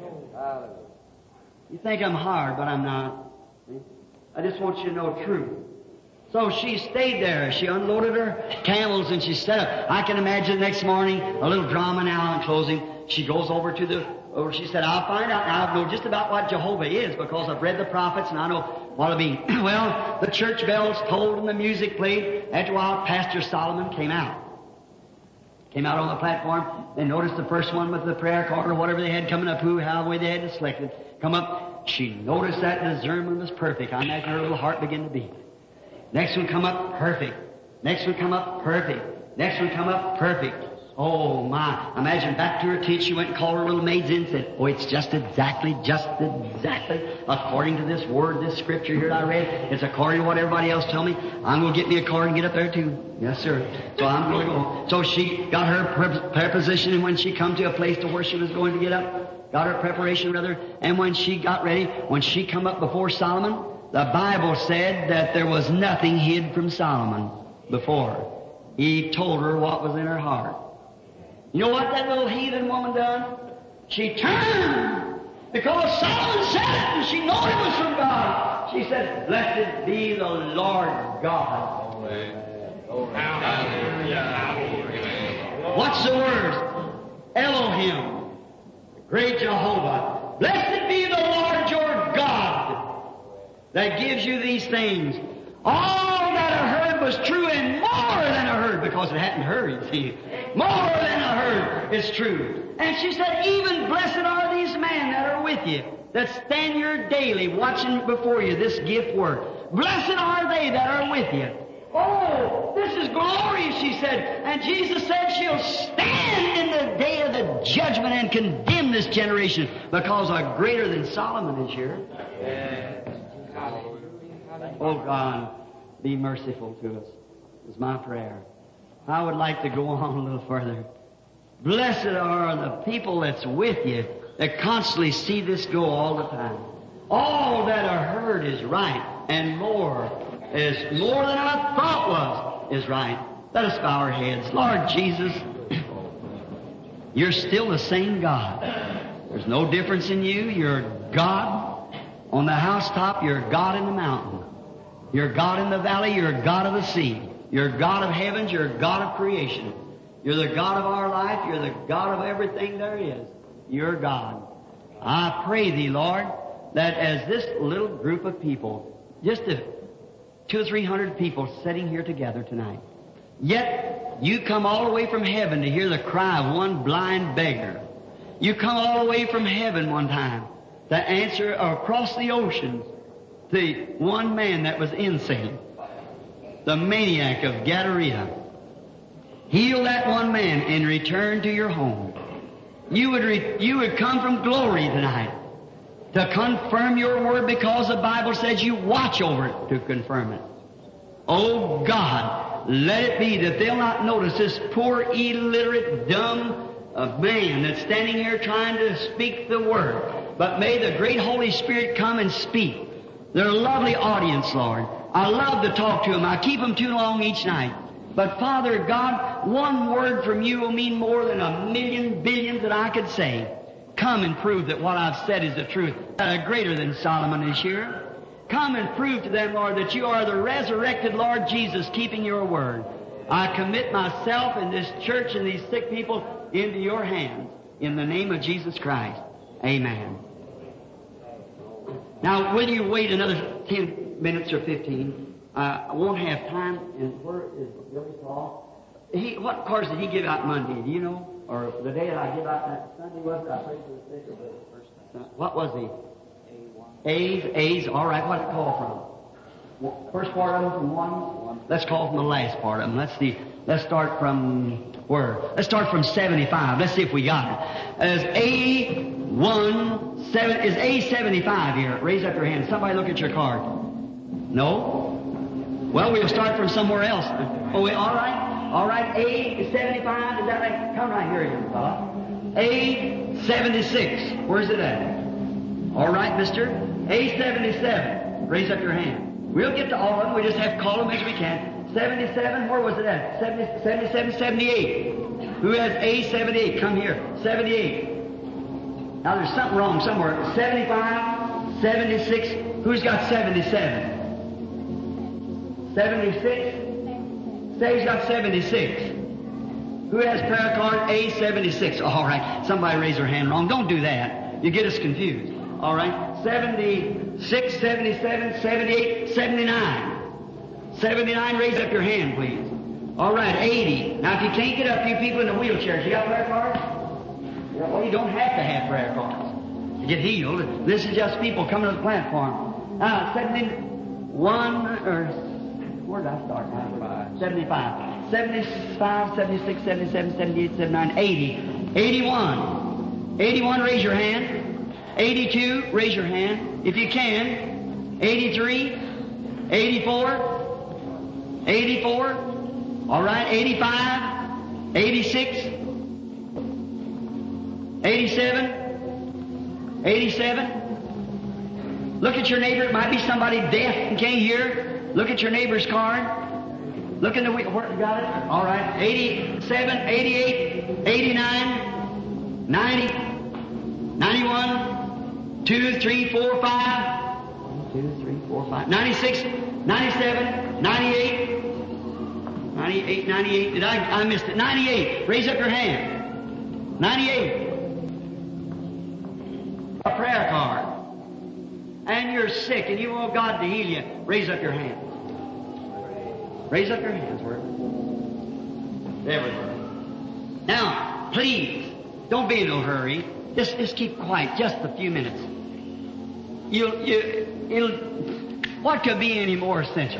You think I'm hard, but I'm not. I just want you to know truth. So she stayed there. She unloaded her camels and she set up. I can imagine the next morning, a little drama now in closing. She goes over to she said, I'll find out now. I know just about what Jehovah is because I've read the prophets and I know what it'll be. Well, the church bells tolled and the music played. After a while, Pastor Solomon came out. Came out on the platform. They noticed the first one with the prayer card or whatever they had coming up, how way they had it selected. Come up. She noticed that discernment was perfect. I imagine her little heart began to beat. Next one come up, perfect. Next one come up, perfect. Next one come up, perfect. Oh, my. Imagine back to her tent, she went and called her little maids in and said, oh, it's just exactly, according to this word, this scripture here that I read, it's according to what everybody else told me. I'm going to get me a car and get up there too. Yes, sir. So I'm going to go. So she got her preposition, and when she come to a place to where she was going to get up, got her preparation rather, and when she got ready, when she come up before Solomon, the Bible said that there was nothing hid from Solomon before. He told her what was in her heart. You know what that little heathen woman done? She turned because Solomon said it and she knew it was from God. She said, blessed be the Lord God. What's the word? Elohim, great Jehovah. Blessed be the Lord your God that gives you these things. All that I heard was true and more than I heard, because it hadn't heard, you see. More than I heard is true. And she said, even blessed are these men that are with you, that stand here daily watching before you this gift work. Blessed are they that are with you. Oh, this is glorious, she said. And Jesus said she'll stand in the day of the judgment and condemn this generation, because a greater than Solomon is here. Oh, God, be merciful to us, is my prayer. I would like to go on a little further. Blessed are the people that's with you, that constantly see this go all the time. All that are heard is right, and more than I thought is right. Let us bow our heads. Lord Jesus, you're still the same God. There's no difference in you. You're God on the housetop. You're God in the mountain. You're God in the valley. You're God of the sea. You're God of heavens. You're God of creation. You're the God of our life. You're the God of everything there is. You're God. I pray Thee, Lord, that as this little group of people, just 200 or 300 people sitting here together tonight, yet you come all the way from heaven to hear the cry of one blind beggar. You come all the way from heaven one time to answer across the oceans to one man that was insane, the maniac of Gadara. Heal that one man and return to your home. You would come from glory tonight to confirm your word, because the Bible says you watch over it to confirm it. Oh God, let it be that they'll not notice this poor, illiterate, dumb man that's standing here trying to speak the word. But may the great Holy Spirit come and speak. They're a lovely audience, Lord. I love to talk to them. I keep them too long each night. But Father God, one word from you will mean more than 1,000,000 billions that I could say. Come and prove that what I've said is the truth. Greater than Solomon is here. Come and prove to them, Lord, that you are the resurrected Lord Jesus, keeping your word. I commit myself and this church and these sick people into your hands. In the name of Jesus Christ. Amen. Now, will you wait another 10 minutes or 15? I won't have time. And where is Billy Paul? What cards did he give out Monday? Do you know? Or the day that I give out that Sunday was it? I prayed for the sick or the first. What was he? A's. All right. What did it call from? First part of them from one. Let's call from the last part of them. Let's see. Let's start from where? Let's start from 75. Let's see if we got it. Is A75 here? Raise up your hand. Somebody look at your card. No? Well, we'll start from somewhere else. Oh, wait, all right. All right, A75, is that right? Come right here, young fella. A76, where's it at? All right, mister. A77, raise up your hand. We'll get to all of them, we just have to call them as we can. 77, where was it at? 77, 78. Who has A78? Come here. 78. Now there's something wrong somewhere. 75, 76, who's got 77? 76? Say he's got 76. Who has prayer card A76? All right. Somebody raise their hand wrong. Don't do that. You get us confused. All right. 76, 77, 78, 79. 79, raise up your hand, please. All right. 80. Now, if you can't get up, you people in the wheelchairs, you got prayer cards? Well, you don't have to have prayer cards to get healed. This is just people coming to the platform. 71 or... Where did I start? 75. 75, 76, 77, 78, 79, 80. 81. 81, raise your hand. 82, raise your hand. If you can. 83. 84. 84. All right. 85. 86. 87. 87. Look at your neighbor. It might be somebody deaf and can't hear. Look at your neighbor's card. Look in the wheel. Where you got it? All right. 87, 88, 89, 90, 91, 2, 3, 4, 5. 1, 2, 3, 4, 5. 96, 97, 98, 98, 98. I missed it. 98. Raise up your hand. 98. A prayer card. And you're sick and you want God to heal you. Raise up your hand. Raise up your hands. There we go. Now, please, don't be in no hurry. Just keep quiet just a few minutes. What could be any more essential?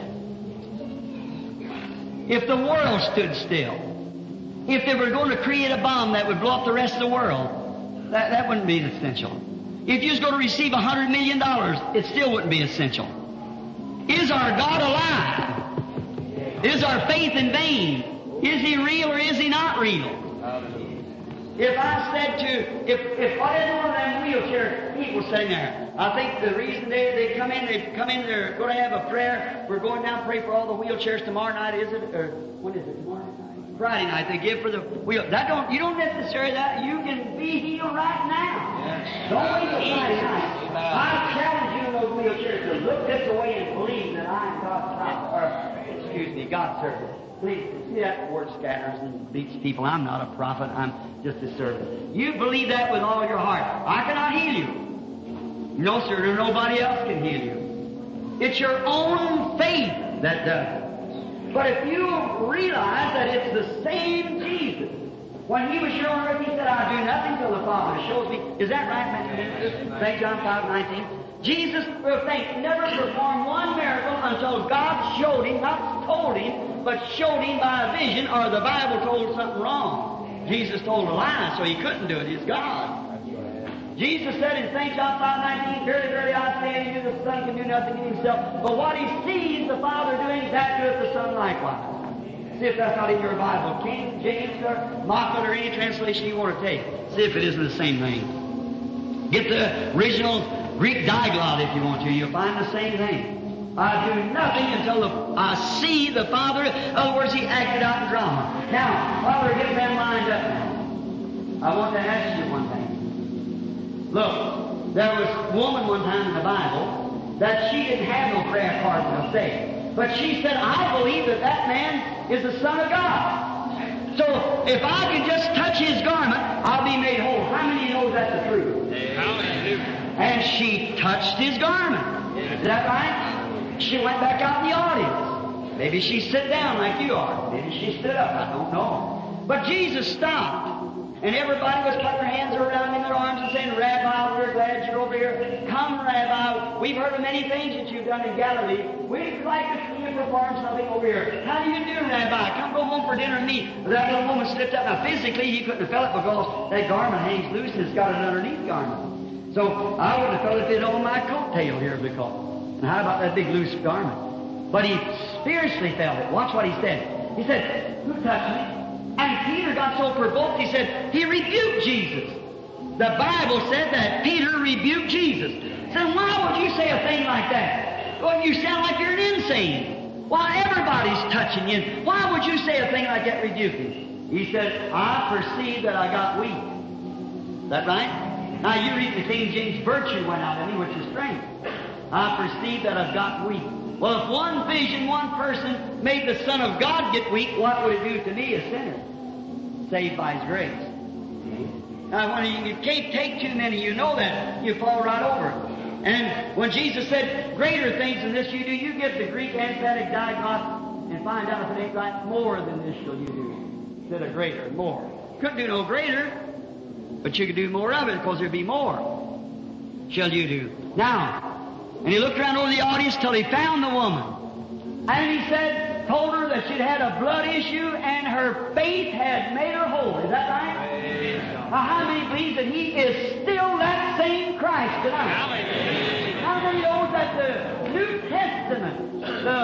If the world stood still, if they were going to create a bomb that would blow up the rest of the world, that wouldn't be essential. If you was going to receive $100 million, it still wouldn't be essential. Is our God alive? Is our faith in vain? Is He real or is He not real? If I said if every one of them wheelchair people sitting there, I think the reason they come in, they're going to have a prayer. We're going down to pray for all the wheelchairs tomorrow night, is it? Or when is it? Tomorrow night? Friday night they give for the wheel. You don't necessarily that. You can be healed right now. Yes. Don't wait till Friday night. I challenge you in those wheelchairs to look this way and believe that I am God's prophet. God's servant. Please, see that word scatters and beats people. I'm not a prophet. I'm just a servant. You believe that with all your heart. I cannot heal you. No, sir. Nobody else can heal you. It's your own faith that does it. But if you realize that it's the same Jesus, when He was here on earth, He said, I do nothing till the Father shows me. Is that right, Matthew? St. John 5:19. Jesus, never performed one miracle until God showed Him, not told Him, but showed Him by a vision, or the Bible told something wrong. Jesus told a lie, so He couldn't do it. He's God. Jesus said in St. John 5:19, Verily, verily, I say unto you, the Son can do nothing in Himself, but what He sees the Father doing, that doeth the Son likewise. See if that's not in your Bible. King James or Moffat or any translation you want to take. See if it isn't the same thing. Get the original Greek diglot if you want to. You'll find the same thing. I do nothing until I see the Father. In other words, He acted out in drama. Now, while we're getting them lined up now, I want to ask you one thing. Look, there was a woman one time in the Bible that she didn't have no prayer card to say. But she said, I believe that that man is the Son of God. So if I can just touch His garment, I'll be made whole. How many know that's the truth? And she touched His garment. Is that right? She went back out in the audience. Maybe she sat down like you are. Maybe she stood up. I don't know. But Jesus stopped. And everybody was putting their hands around in their arms and saying, Rabbi, we're glad you're over here. Come, Rabbi. We've heard of many things that you've done in Galilee. We'd like to see you perform something over here. How do you do, Rabbi? Come go home for dinner and meet. But that little woman slipped up. Now, physically, he couldn't have felt it because that garment hangs loose and it's got an underneath garment. So I wouldn't have felt it if it on my coattail here because. And how about that big loose garment? But he spiritually felt it. Watch what he said. He said, who touched me? And Peter got so provoked, he said, he rebuked Jesus. The Bible said that Peter rebuked Jesus. So why would you say a thing like that? Well, you sound like you're an insane. Why, everybody's touching you. Why would you say a thing like that, rebuking? He said, I perceived that I got weak. Is that right? Now you read the King James, virtue went out of me, which is strength. I perceived that I've got weak. Well, if one vision, one person made the Son of God get weak, what would it do to me, a sinner? Saved by His grace. Now, when you can't take too many, you know that. You fall right over it. And when Jesus said, greater things than this you do, you get the Greek emphatic diaglot and find out if it ain't right, more than this shall you do. Instead of greater, more. Couldn't do no greater, but you could do more of it because there'd be more. Shall you do. Now, and he looked around over the audience till he found the woman. And he said, told her that she'd had a blood issue and her faith had made her whole. Is that right? Now, how many believe that He is still that same Christ tonight? How many know that the New Testament,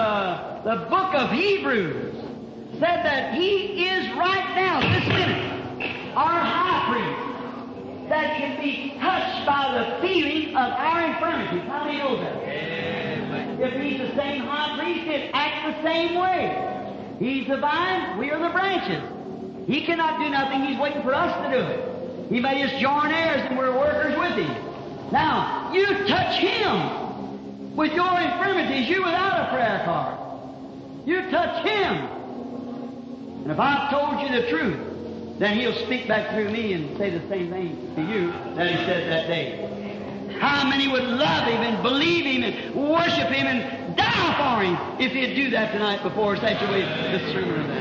the book of Hebrews, said that He is right now, this minute, our high priest, that can be touched by the feeling of our infirmities. How many know that? If He's the same high priest, it acts the same way. He's the vine, we are the branches. He cannot do nothing, He's waiting for us to do it. He made us joint heirs and we're workers with Him. Now, you touch Him with your infirmities, you without a prayer card. You touch Him. And if I've told you the truth, then He'll speak back through me and say the same thing to you that He said that day. How many would love Him and believe Him and worship Him and die for Him if He'd do that tonight before such a way this sermon of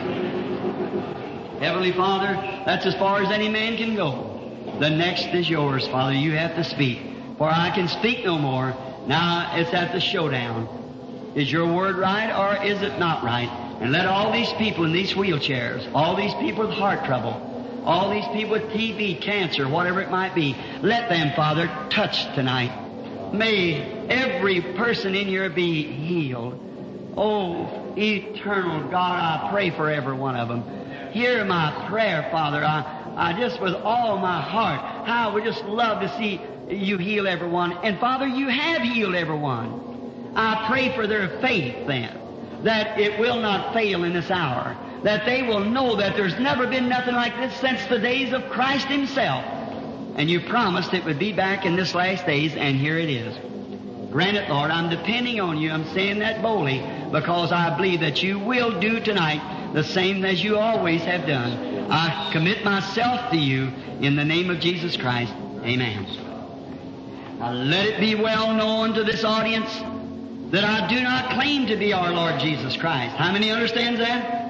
that? Heavenly Father, that's as far as any man can go. The next is yours, Father. You have to speak. For I can speak no more. Now it's at the showdown. Is your word right or is it not right? And let all these people in these wheelchairs, all these people with heart trouble, all these people with TB, cancer, whatever it might be, let them, Father, touch tonight. May every person in here be healed. Oh, eternal God, I pray for every one of them. Hear my prayer, Father. I just, with all my heart, I would just love to see you heal everyone. And Father, you have healed everyone. I pray for their faith then, that it will not fail in this hour, that they will know that there's never been nothing like this since the days of Christ Himself. And you promised it would be back in this last days, and here it is. Grant it, Lord. I'm depending on you. I'm saying that boldly because I believe that you will do tonight the same as you always have done. I commit myself to you in the name of Jesus Christ. Amen. Now let it be well known to this audience that I do not claim to be our Lord Jesus Christ. How many understands that?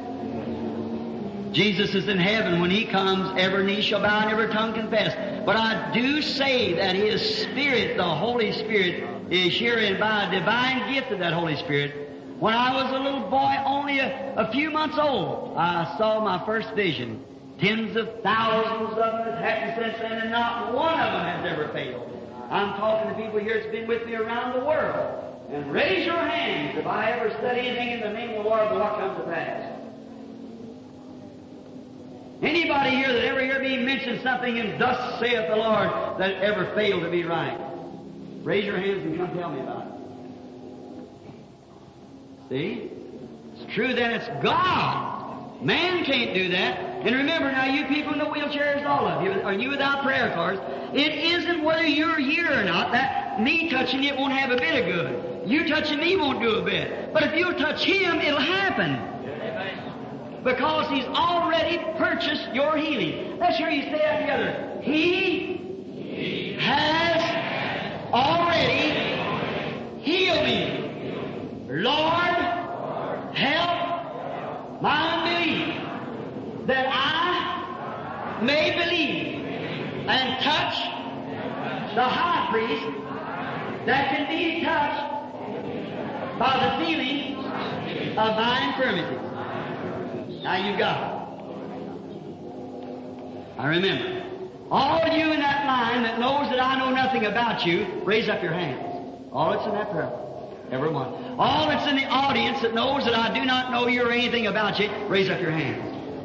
Jesus is in heaven. When He comes, every knee shall bow and every tongue confess. But I do say that His Spirit, the Holy Spirit, is here, and by a divine gift of that Holy Spirit, when I was a little boy, only a few months old, I saw my first vision. Tens of thousands of them have happened since then, and not one of them has ever failed. I'm talking to people here that's been with me around the world. And raise your hands if I ever study anything in the name of the Lord, what comes to pass. Anybody here that ever heard me mention something in thus saith the Lord that ever failed to be right? Raise your hands and come tell me about it. See? It's true that it's God. Man can't do that. And remember now, you people in the wheelchairs, all of you, or you without prayer cards, it isn't whether you're here or not. That me touching it won't have a bit of good. You touching me won't do a bit. But if you touch Him, it'll happen. Because He's already purchased your healing. Let's hear you say that together. He has already healed me. Lord, help my unbelief, that I may believe and touch the high priest that can be touched by the feeling of my infirmity. Now you've got it. I remember. All you in that line that knows that I know nothing about you, raise up your hands. All that's in that prayer. Everyone. All that's in the audience that knows that I do not know you or anything about you, raise up your hands.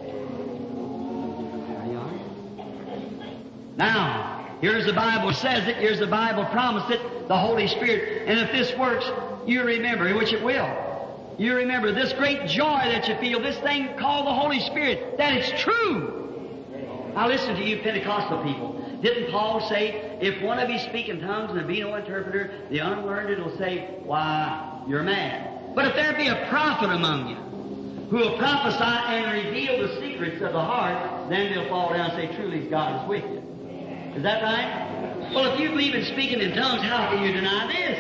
There you are. Now, here's the Bible says it, here's the Bible promised it, the Holy Spirit. And if this works, you remember, which it will. You remember this great joy that you feel, this thing called the Holy Spirit, that it's true. Now listen to you Pentecostal people. Didn't Paul say, if one of you speak in tongues and there be no interpreter, the unlearned will say, why, you're mad. But if there be a prophet among you, who will prophesy and reveal the secrets of the heart, then they'll fall down and say, truly God is with you. Is that right? Well, if you believe in speaking in tongues, how can you deny this?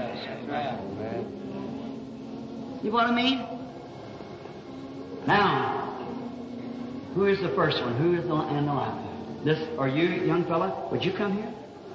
You know what I mean? Now, who is the first one? Who is the life? This, are you, young fella? Would you come here?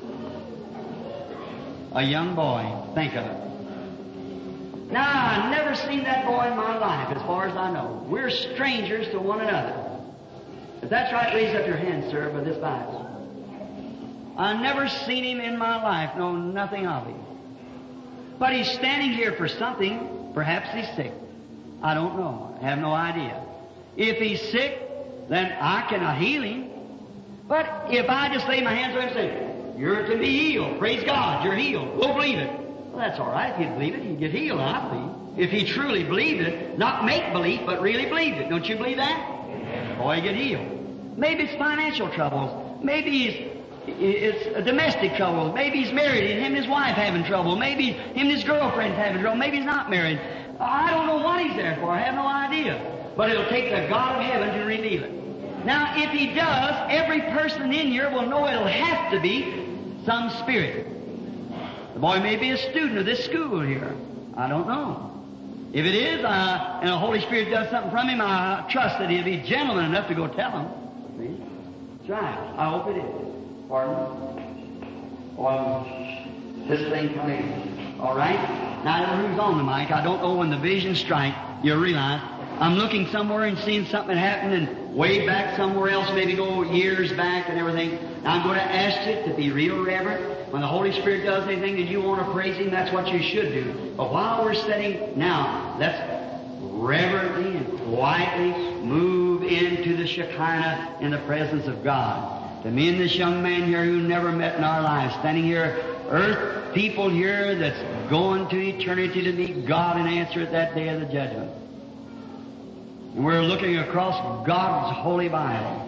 A young boy. Think of it. Now, I've never seen that boy in my life, as far as I know. We're strangers to one another. If that's right, raise up your hand, sir, by this Bible. I've never seen him in my life, know nothing of him. But he's standing here for something. Perhaps he's sick. I don't know. I have no idea. If he's sick, then I cannot heal him. But if I just lay my hands on him and say, you're to be healed, praise God, you're healed, we'll believe it. Well, that's all right. If he'd believe it, he'd get healed, I believe. If he truly believed it, not make belief, but really believed it. Don't you believe that? Boy, get healed. Maybe it's financial troubles. Maybe it's domestic troubles. Maybe he's married and him and his wife having trouble. Maybe him and his girlfriend's having trouble. Maybe he's not married. I don't know what he's there for. I have no idea. But it'll take the God of heaven to reveal it. Now, if he does, every person in here will know it'll have to be some spirit. The boy may be a student of this school here. I don't know. If it is, and the Holy Spirit does something from him, I trust that he'll be gentleman enough to go tell him. See? That's right. I hope it is. Pardon? Well, this thing coming. All right? Now, I don't know who's on the mic. I don't know when the vision strikes. You realize I'm looking somewhere and seeing something happen and way back somewhere else, maybe go years back and everything. Now I'm going to ask you to be real reverent. When the Holy Spirit does anything and you want to praise Him, that's what you should do. But while we're sitting now, let's reverently and quietly move into the Shekinah in the presence of God. To me and this young man here who never met in our lives, standing here, earth people here that's going to eternity to meet God and answer at that day of the judgment. And we're looking across God's holy Bible.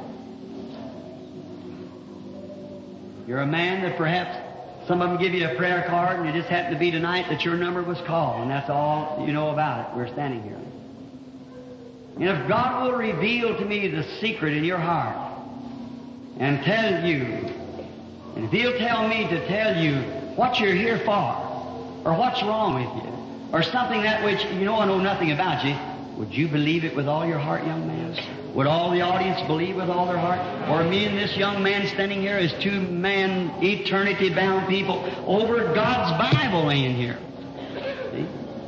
You're a man that perhaps some of them give you a prayer card and it just happened to be tonight that your number was called, and that's all you know about it. We're standing here. And if God will reveal to me the secret in your heart and tell you, and if He'll tell me to tell you what you're here for, or what's wrong with you, or something that which you know I know nothing about you, would you believe it with all your heart, young man? Would all the audience believe with all their heart? Or me and this young man standing here as two man, eternity-bound people over God's Bible laying here? See?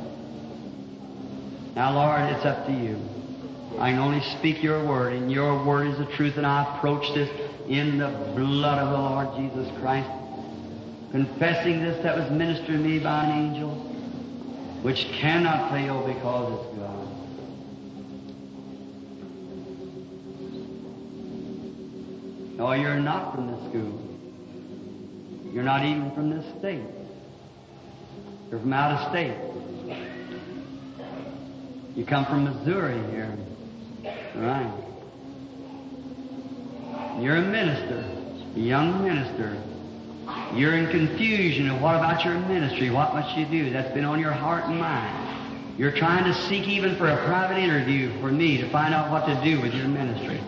Now, Lord, it's up to you. I can only speak your word, and your word is the truth, and I approach this in the blood of the Lord Jesus Christ, confessing this that was ministered to me by an angel, which cannot fail because it's God. No, you're not from this school. You're not even from this state. You're from out of state. You come from Missouri here. Right. You're a minister, a young minister. You're in confusion of what about your ministry, what must you do? That's been on your heart and mind. You're trying to seek even for a private interview for me to find out what to do with your ministry.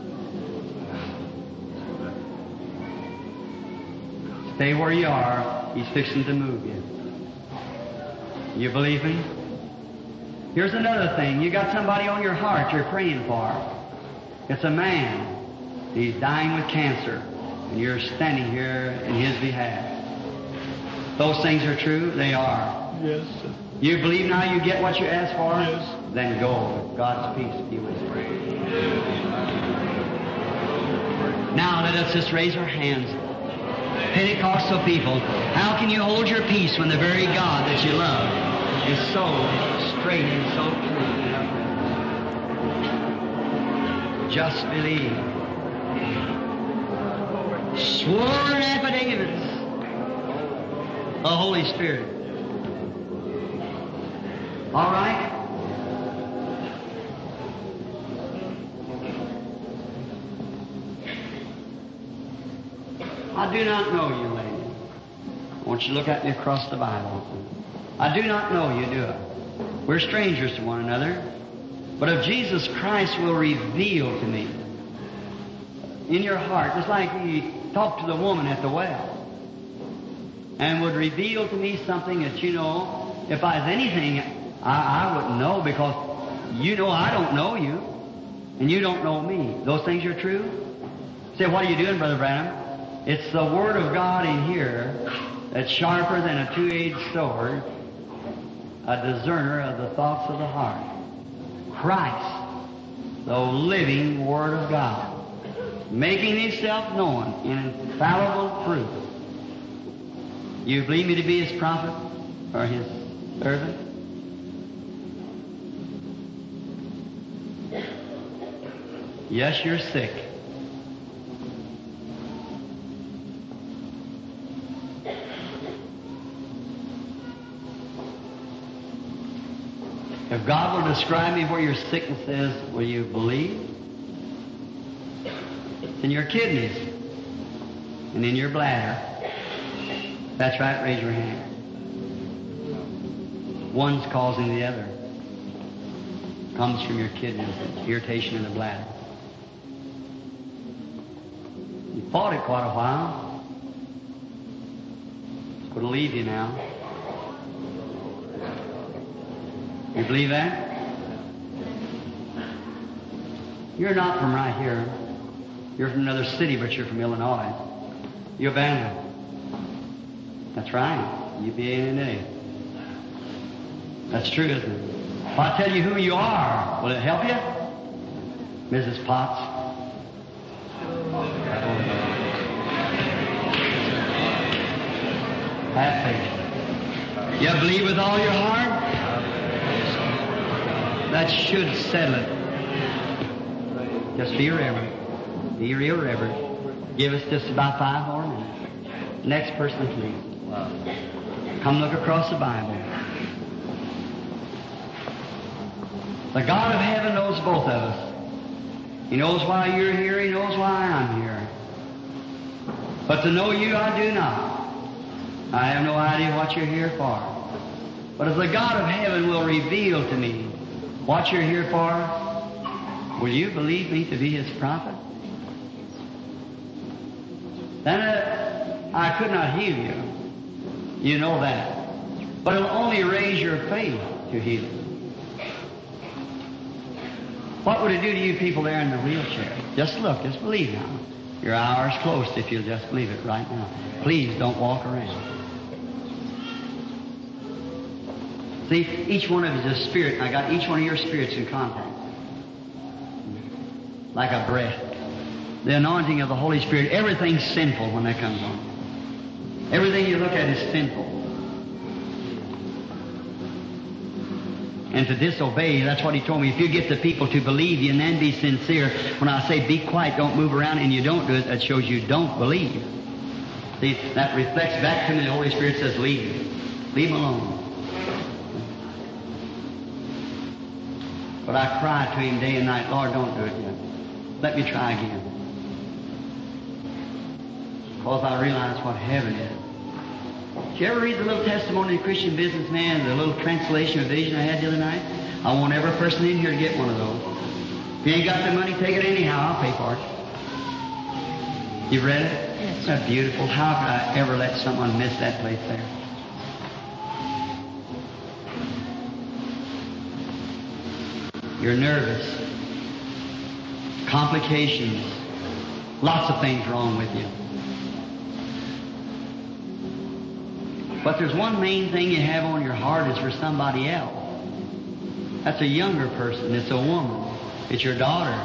Stay where you are. He's fixing to move you. You believe me? Here's another thing. You got somebody on your heart you're praying for. It's a man. He's dying with cancer. And you're standing here in his behalf. Those things are true? They are. Yes, sir. You believe now you get what you ask for? Yes. Then go. God's peace be with you. Now let us just raise our hands. Pentecostal people, how can you hold your peace when the very God that you love is so straight and so true? Just believe. Sworn affidavits. The Holy Spirit. All right? I do not know you, lady. I want you to look at me across the Bible. I do not know you, do I? We're strangers to one another. But if Jesus Christ will reveal to me in your heart, just like he talked to the woman at the well, and would reveal to me something that you know, if I was anything, I wouldn't know, because you know I don't know you, and you don't know me. Those things are true? Say, what are you doing, Brother Branham? It's the Word of God in here that's sharper than a two-edged sword, a discerner of the thoughts of the heart. Christ, the living Word of God, making Himself known in infallible truth. You believe me to be His prophet or His servant? Yes, you're sick. If God will describe me where your sickness is, will you believe? It's in your kidneys and in your bladder. That's right, raise your hand. One's causing the other. Comes from your kidneys, irritation in the bladder. You fought it quite a while. It's going to leave you now. You believe that? You're not from right here. You're from another city, but you're from Illinois. You're abandoned. That's right. UBA. That's true, isn't it? If I tell you who you are, will it help you? Mrs. Potts. Have faith. You believe with all your heart? That should settle it. Just be reverent. Be real reverent. Give us just about 5 more minutes. Next person, please. Come look across the Bible. The God of heaven knows both of us. He knows why you're here. He knows why I'm here. But to know you, I do not. I have no idea what you're here for. But if the God of heaven will reveal to me what you're here for, will you believe me to be His prophet? Then I could not heal you. You know that. But it'll only raise your faith to heal you. What would it do to you people there in the wheelchair? Just look, just believe now. Your hour's close if you'll just believe it right now. Please don't walk around. See, each one of you is a spirit. I got each one of your spirits in contact. Like a breath. The anointing of the Holy Spirit, everything's sinful when that comes on. Everything you look at is sinful. And to disobey, that's what He told me. If you get the people to believe you and then be sincere, when I say be quiet, don't move around, and you don't do it, that shows you don't believe. See, that reflects back to me. The Holy Spirit says, leave him. Leave him alone. But I cry to Him day and night, Lord, don't do it yet. Let me try again. Because I realize what heaven is. Did you ever read the little testimony of the Christian businessman, the little translation of vision I had the other night? I want every person in here to get one of those. If you ain't got the money, take it anyhow. I'll pay for it. You've read it? Yes. That's beautiful. How could I ever let someone miss that place there? You're nervous. Complications. Lots of things wrong with you. But there's one main thing you have on your heart is for somebody else. That's a younger person. It's a woman. It's your daughter.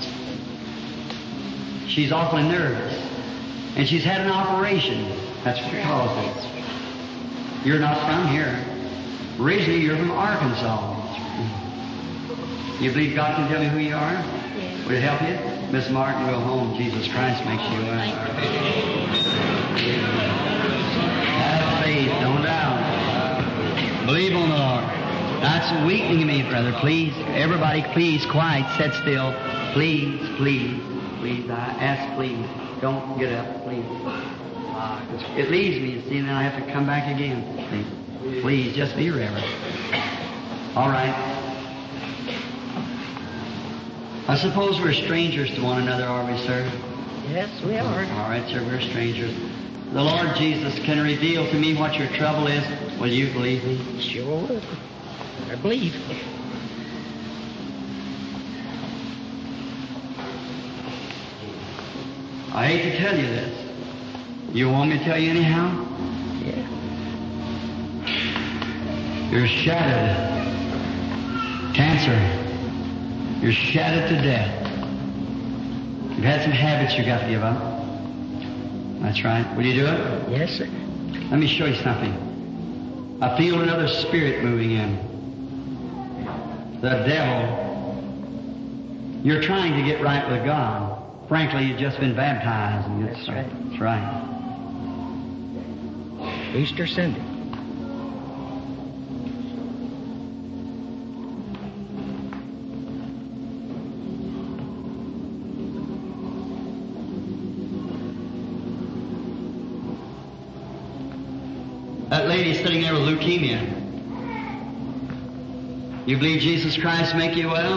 She's awfully nervous. And she's had an operation. That's what caused it. You're not from here. Originally, you're from Arkansas. You believe God can tell me who you are? Yes. Will it help you? Miss Martin, go home. Jesus Christ makes you well. Have faith, don't doubt. Believe on the Lord. That's weakening me, brother. Please, everybody, please, quiet, sit still. Please, please, please. I ask, please. Don't get up, please. It leaves me, see, and then I have to come back again. Please, just be reverent. All right. I suppose we're strangers to one another, are we, sir? Yes, we are. All right, sir, we're strangers. The Lord Jesus can reveal to me what your trouble is. Will you believe me? Sure will. I believe. I hate to tell you this. You want me to tell you anyhow? Yeah. You're shattered. Cancer. You're shattered to death. You've had some habits you've got to give up. That's right. Will you do it? Yes, sir. Let me show you something. I feel another spirit moving in. The devil. You're trying to get right with God. Frankly, you've just been baptized. And That's right. That's right. Easter Sunday. That lady sitting there with leukemia. You believe Jesus Christ make you well?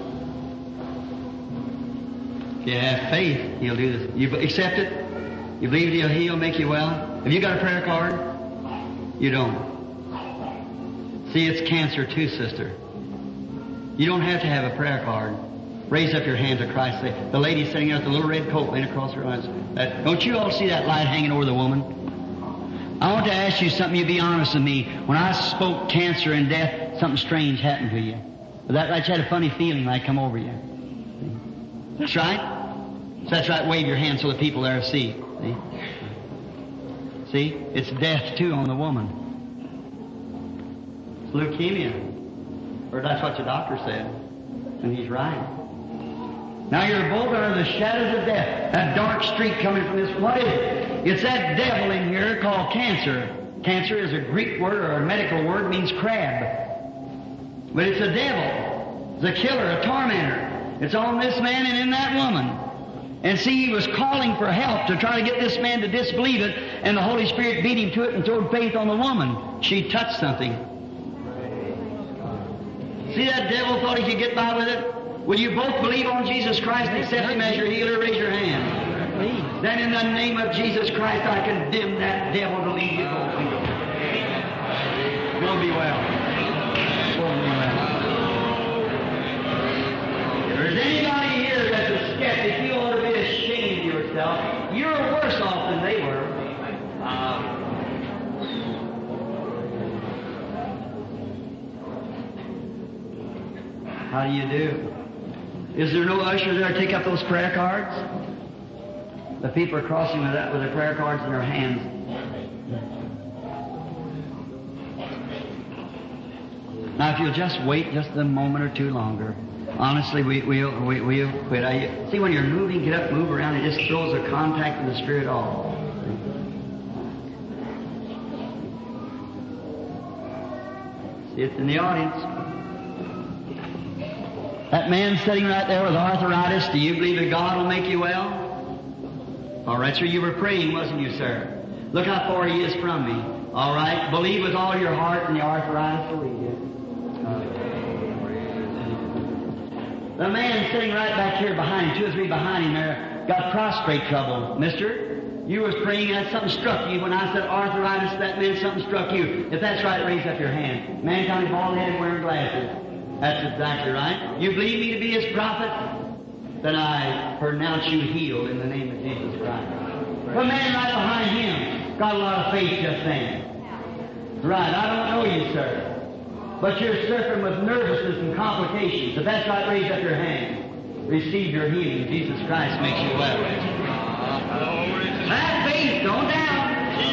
If you have faith, He'll do this. You accept it? You believe He'll heal, make you well? Have you got a prayer card? You don't. See, it's cancer too, sister. You don't have to have a prayer card. Raise up your hand to Christ. Say, the lady sitting there with the little red coat laying across her eyes. Don't you all see that light hanging over the woman? I want to ask you something. You be honest with me. When I spoke cancer and death, something strange happened to you. But that you had a funny feeling like come over you. That's right. So that's right. Wave your hand so the people there see. See? It's death too on the woman. It's leukemia. Or that's what the doctor said. And he's right. Now you're both under the shadows of death. That dark streak coming from this. What is it? It's that devil in here called cancer. Cancer is a Greek word or a medical word, means crab. But it's a devil. It's a killer, a tormentor. It's on this man and in that woman. And see, he was calling for help to try to get this man to disbelieve it, and the Holy Spirit beat him to it and throwed faith on the woman. She touched something. See, that devil thought he could get by with it? Will you both believe on Jesus Christ and accept Him as your healer? Raise your hand. Then in the name of Jesus Christ, I condemn that devil to leave you both. Will be well. Will be well. If there's anybody here that's a skeptic, you ought to be ashamed of yourself. You're worse off than they were. How do you do? Is there no usher there to take up those prayer cards? The people are crossing with that with their prayer cards in their hands. Now, if you'll just wait just a moment or two longer, honestly, we'll quit. See, when you're moving, get up, move around. It just throws a contact with the Spirit off. See, it's in the audience. That man sitting right there with arthritis, do you believe that God will make you well? All right, sir, you were praying, wasn't you, sir? Look how far he is from me. All right, believe with all your heart and the arthritis will leave you. The man sitting right back here behind, 2 or 3 behind him there, got prostrate trouble. Mister, you was praying and something struck you. When I said arthritis, that meant something struck you. If that's right, raise up your hand. Man kind of bald head wearing glasses. That's exactly right. You believe me to be his prophet? Then I pronounce you healed in the name of Jesus Christ. The man right behind him got a lot of faith just then. Right, I don't know you, sir. But you're suffering with nervousness and complications. If that's right, raise up your hand. Receive your healing. Jesus Christ makes you well. Have faith, don't doubt.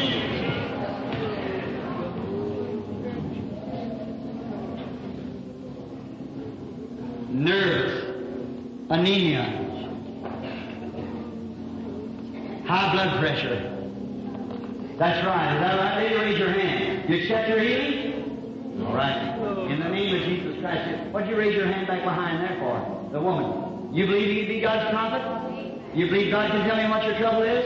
Nerves, anemia, high blood pressure. That's right. Is that right? Lady, raise your hand. You accept your healing? All right. In the name of Jesus Christ. What'd you raise your hand back behind there for? The woman. You believe you be God's prophet? You believe God can tell you what your trouble is?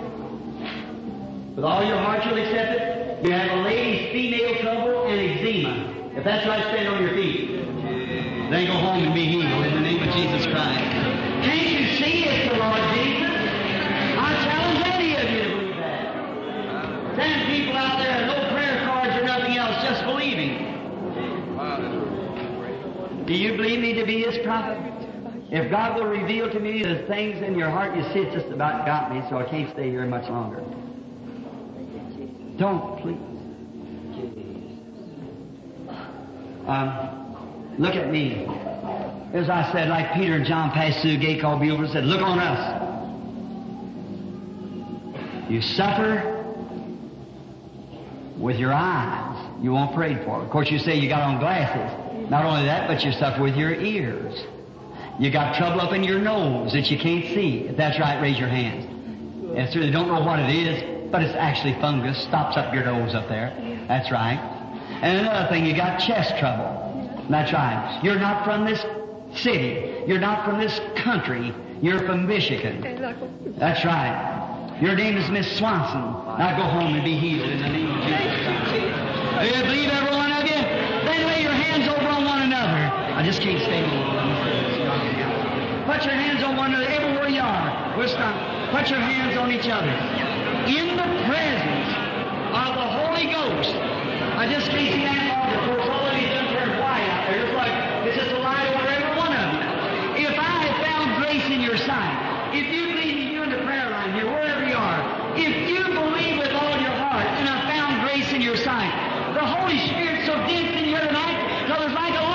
With all your heart you'll accept it? You have a lady's female trouble and eczema. If that's right, stand on your feet. Then go home and be healed in the name of Jesus Christ. Can't you see it's the Lord Jesus? I challenge any of you to believe that. Send people out there, no prayer cards or nothing else, just believing. Do you believe me to be his prophet? If God will reveal to me the things in your heart, you see it's just about got me, so I can't stay here much longer. Don't, please. Look at me. As I said, like Peter and John passed through the gate called Beautiful, said, look on us. You suffer with your eyes. You won't pray for it. Of course, you say you got on glasses. Not only that, but you suffer with your ears. You got trouble up in your nose that you can't see. If that's right, raise your hands. Yes, sir, they don't know what it is, but it's actually fungus. Stops up your nose up there. That's right. And another thing, you got chest trouble. That's right. You're not from this city. You're not from this country. You're from Michigan. That's right. Your name is Miss Swanson. Now go home and be healed in the name of Jesus Christ. Do you believe every one of you? Then lay your hands over on one another. I just can't stay long. Put your hands on one another everywhere you are. We'll stop. Put your hands on each other. In the presence of the Holy Ghost. I just can't see that altar. Of course, all of these done turned white out there. It's like it's just a light over every one of you. If I have found grace in your sight, if you believe me, you in the prayer line here, wherever you are, if you believe with all your heart and I found grace in your sight, the Holy Spirit's so dense in here tonight, so there's like a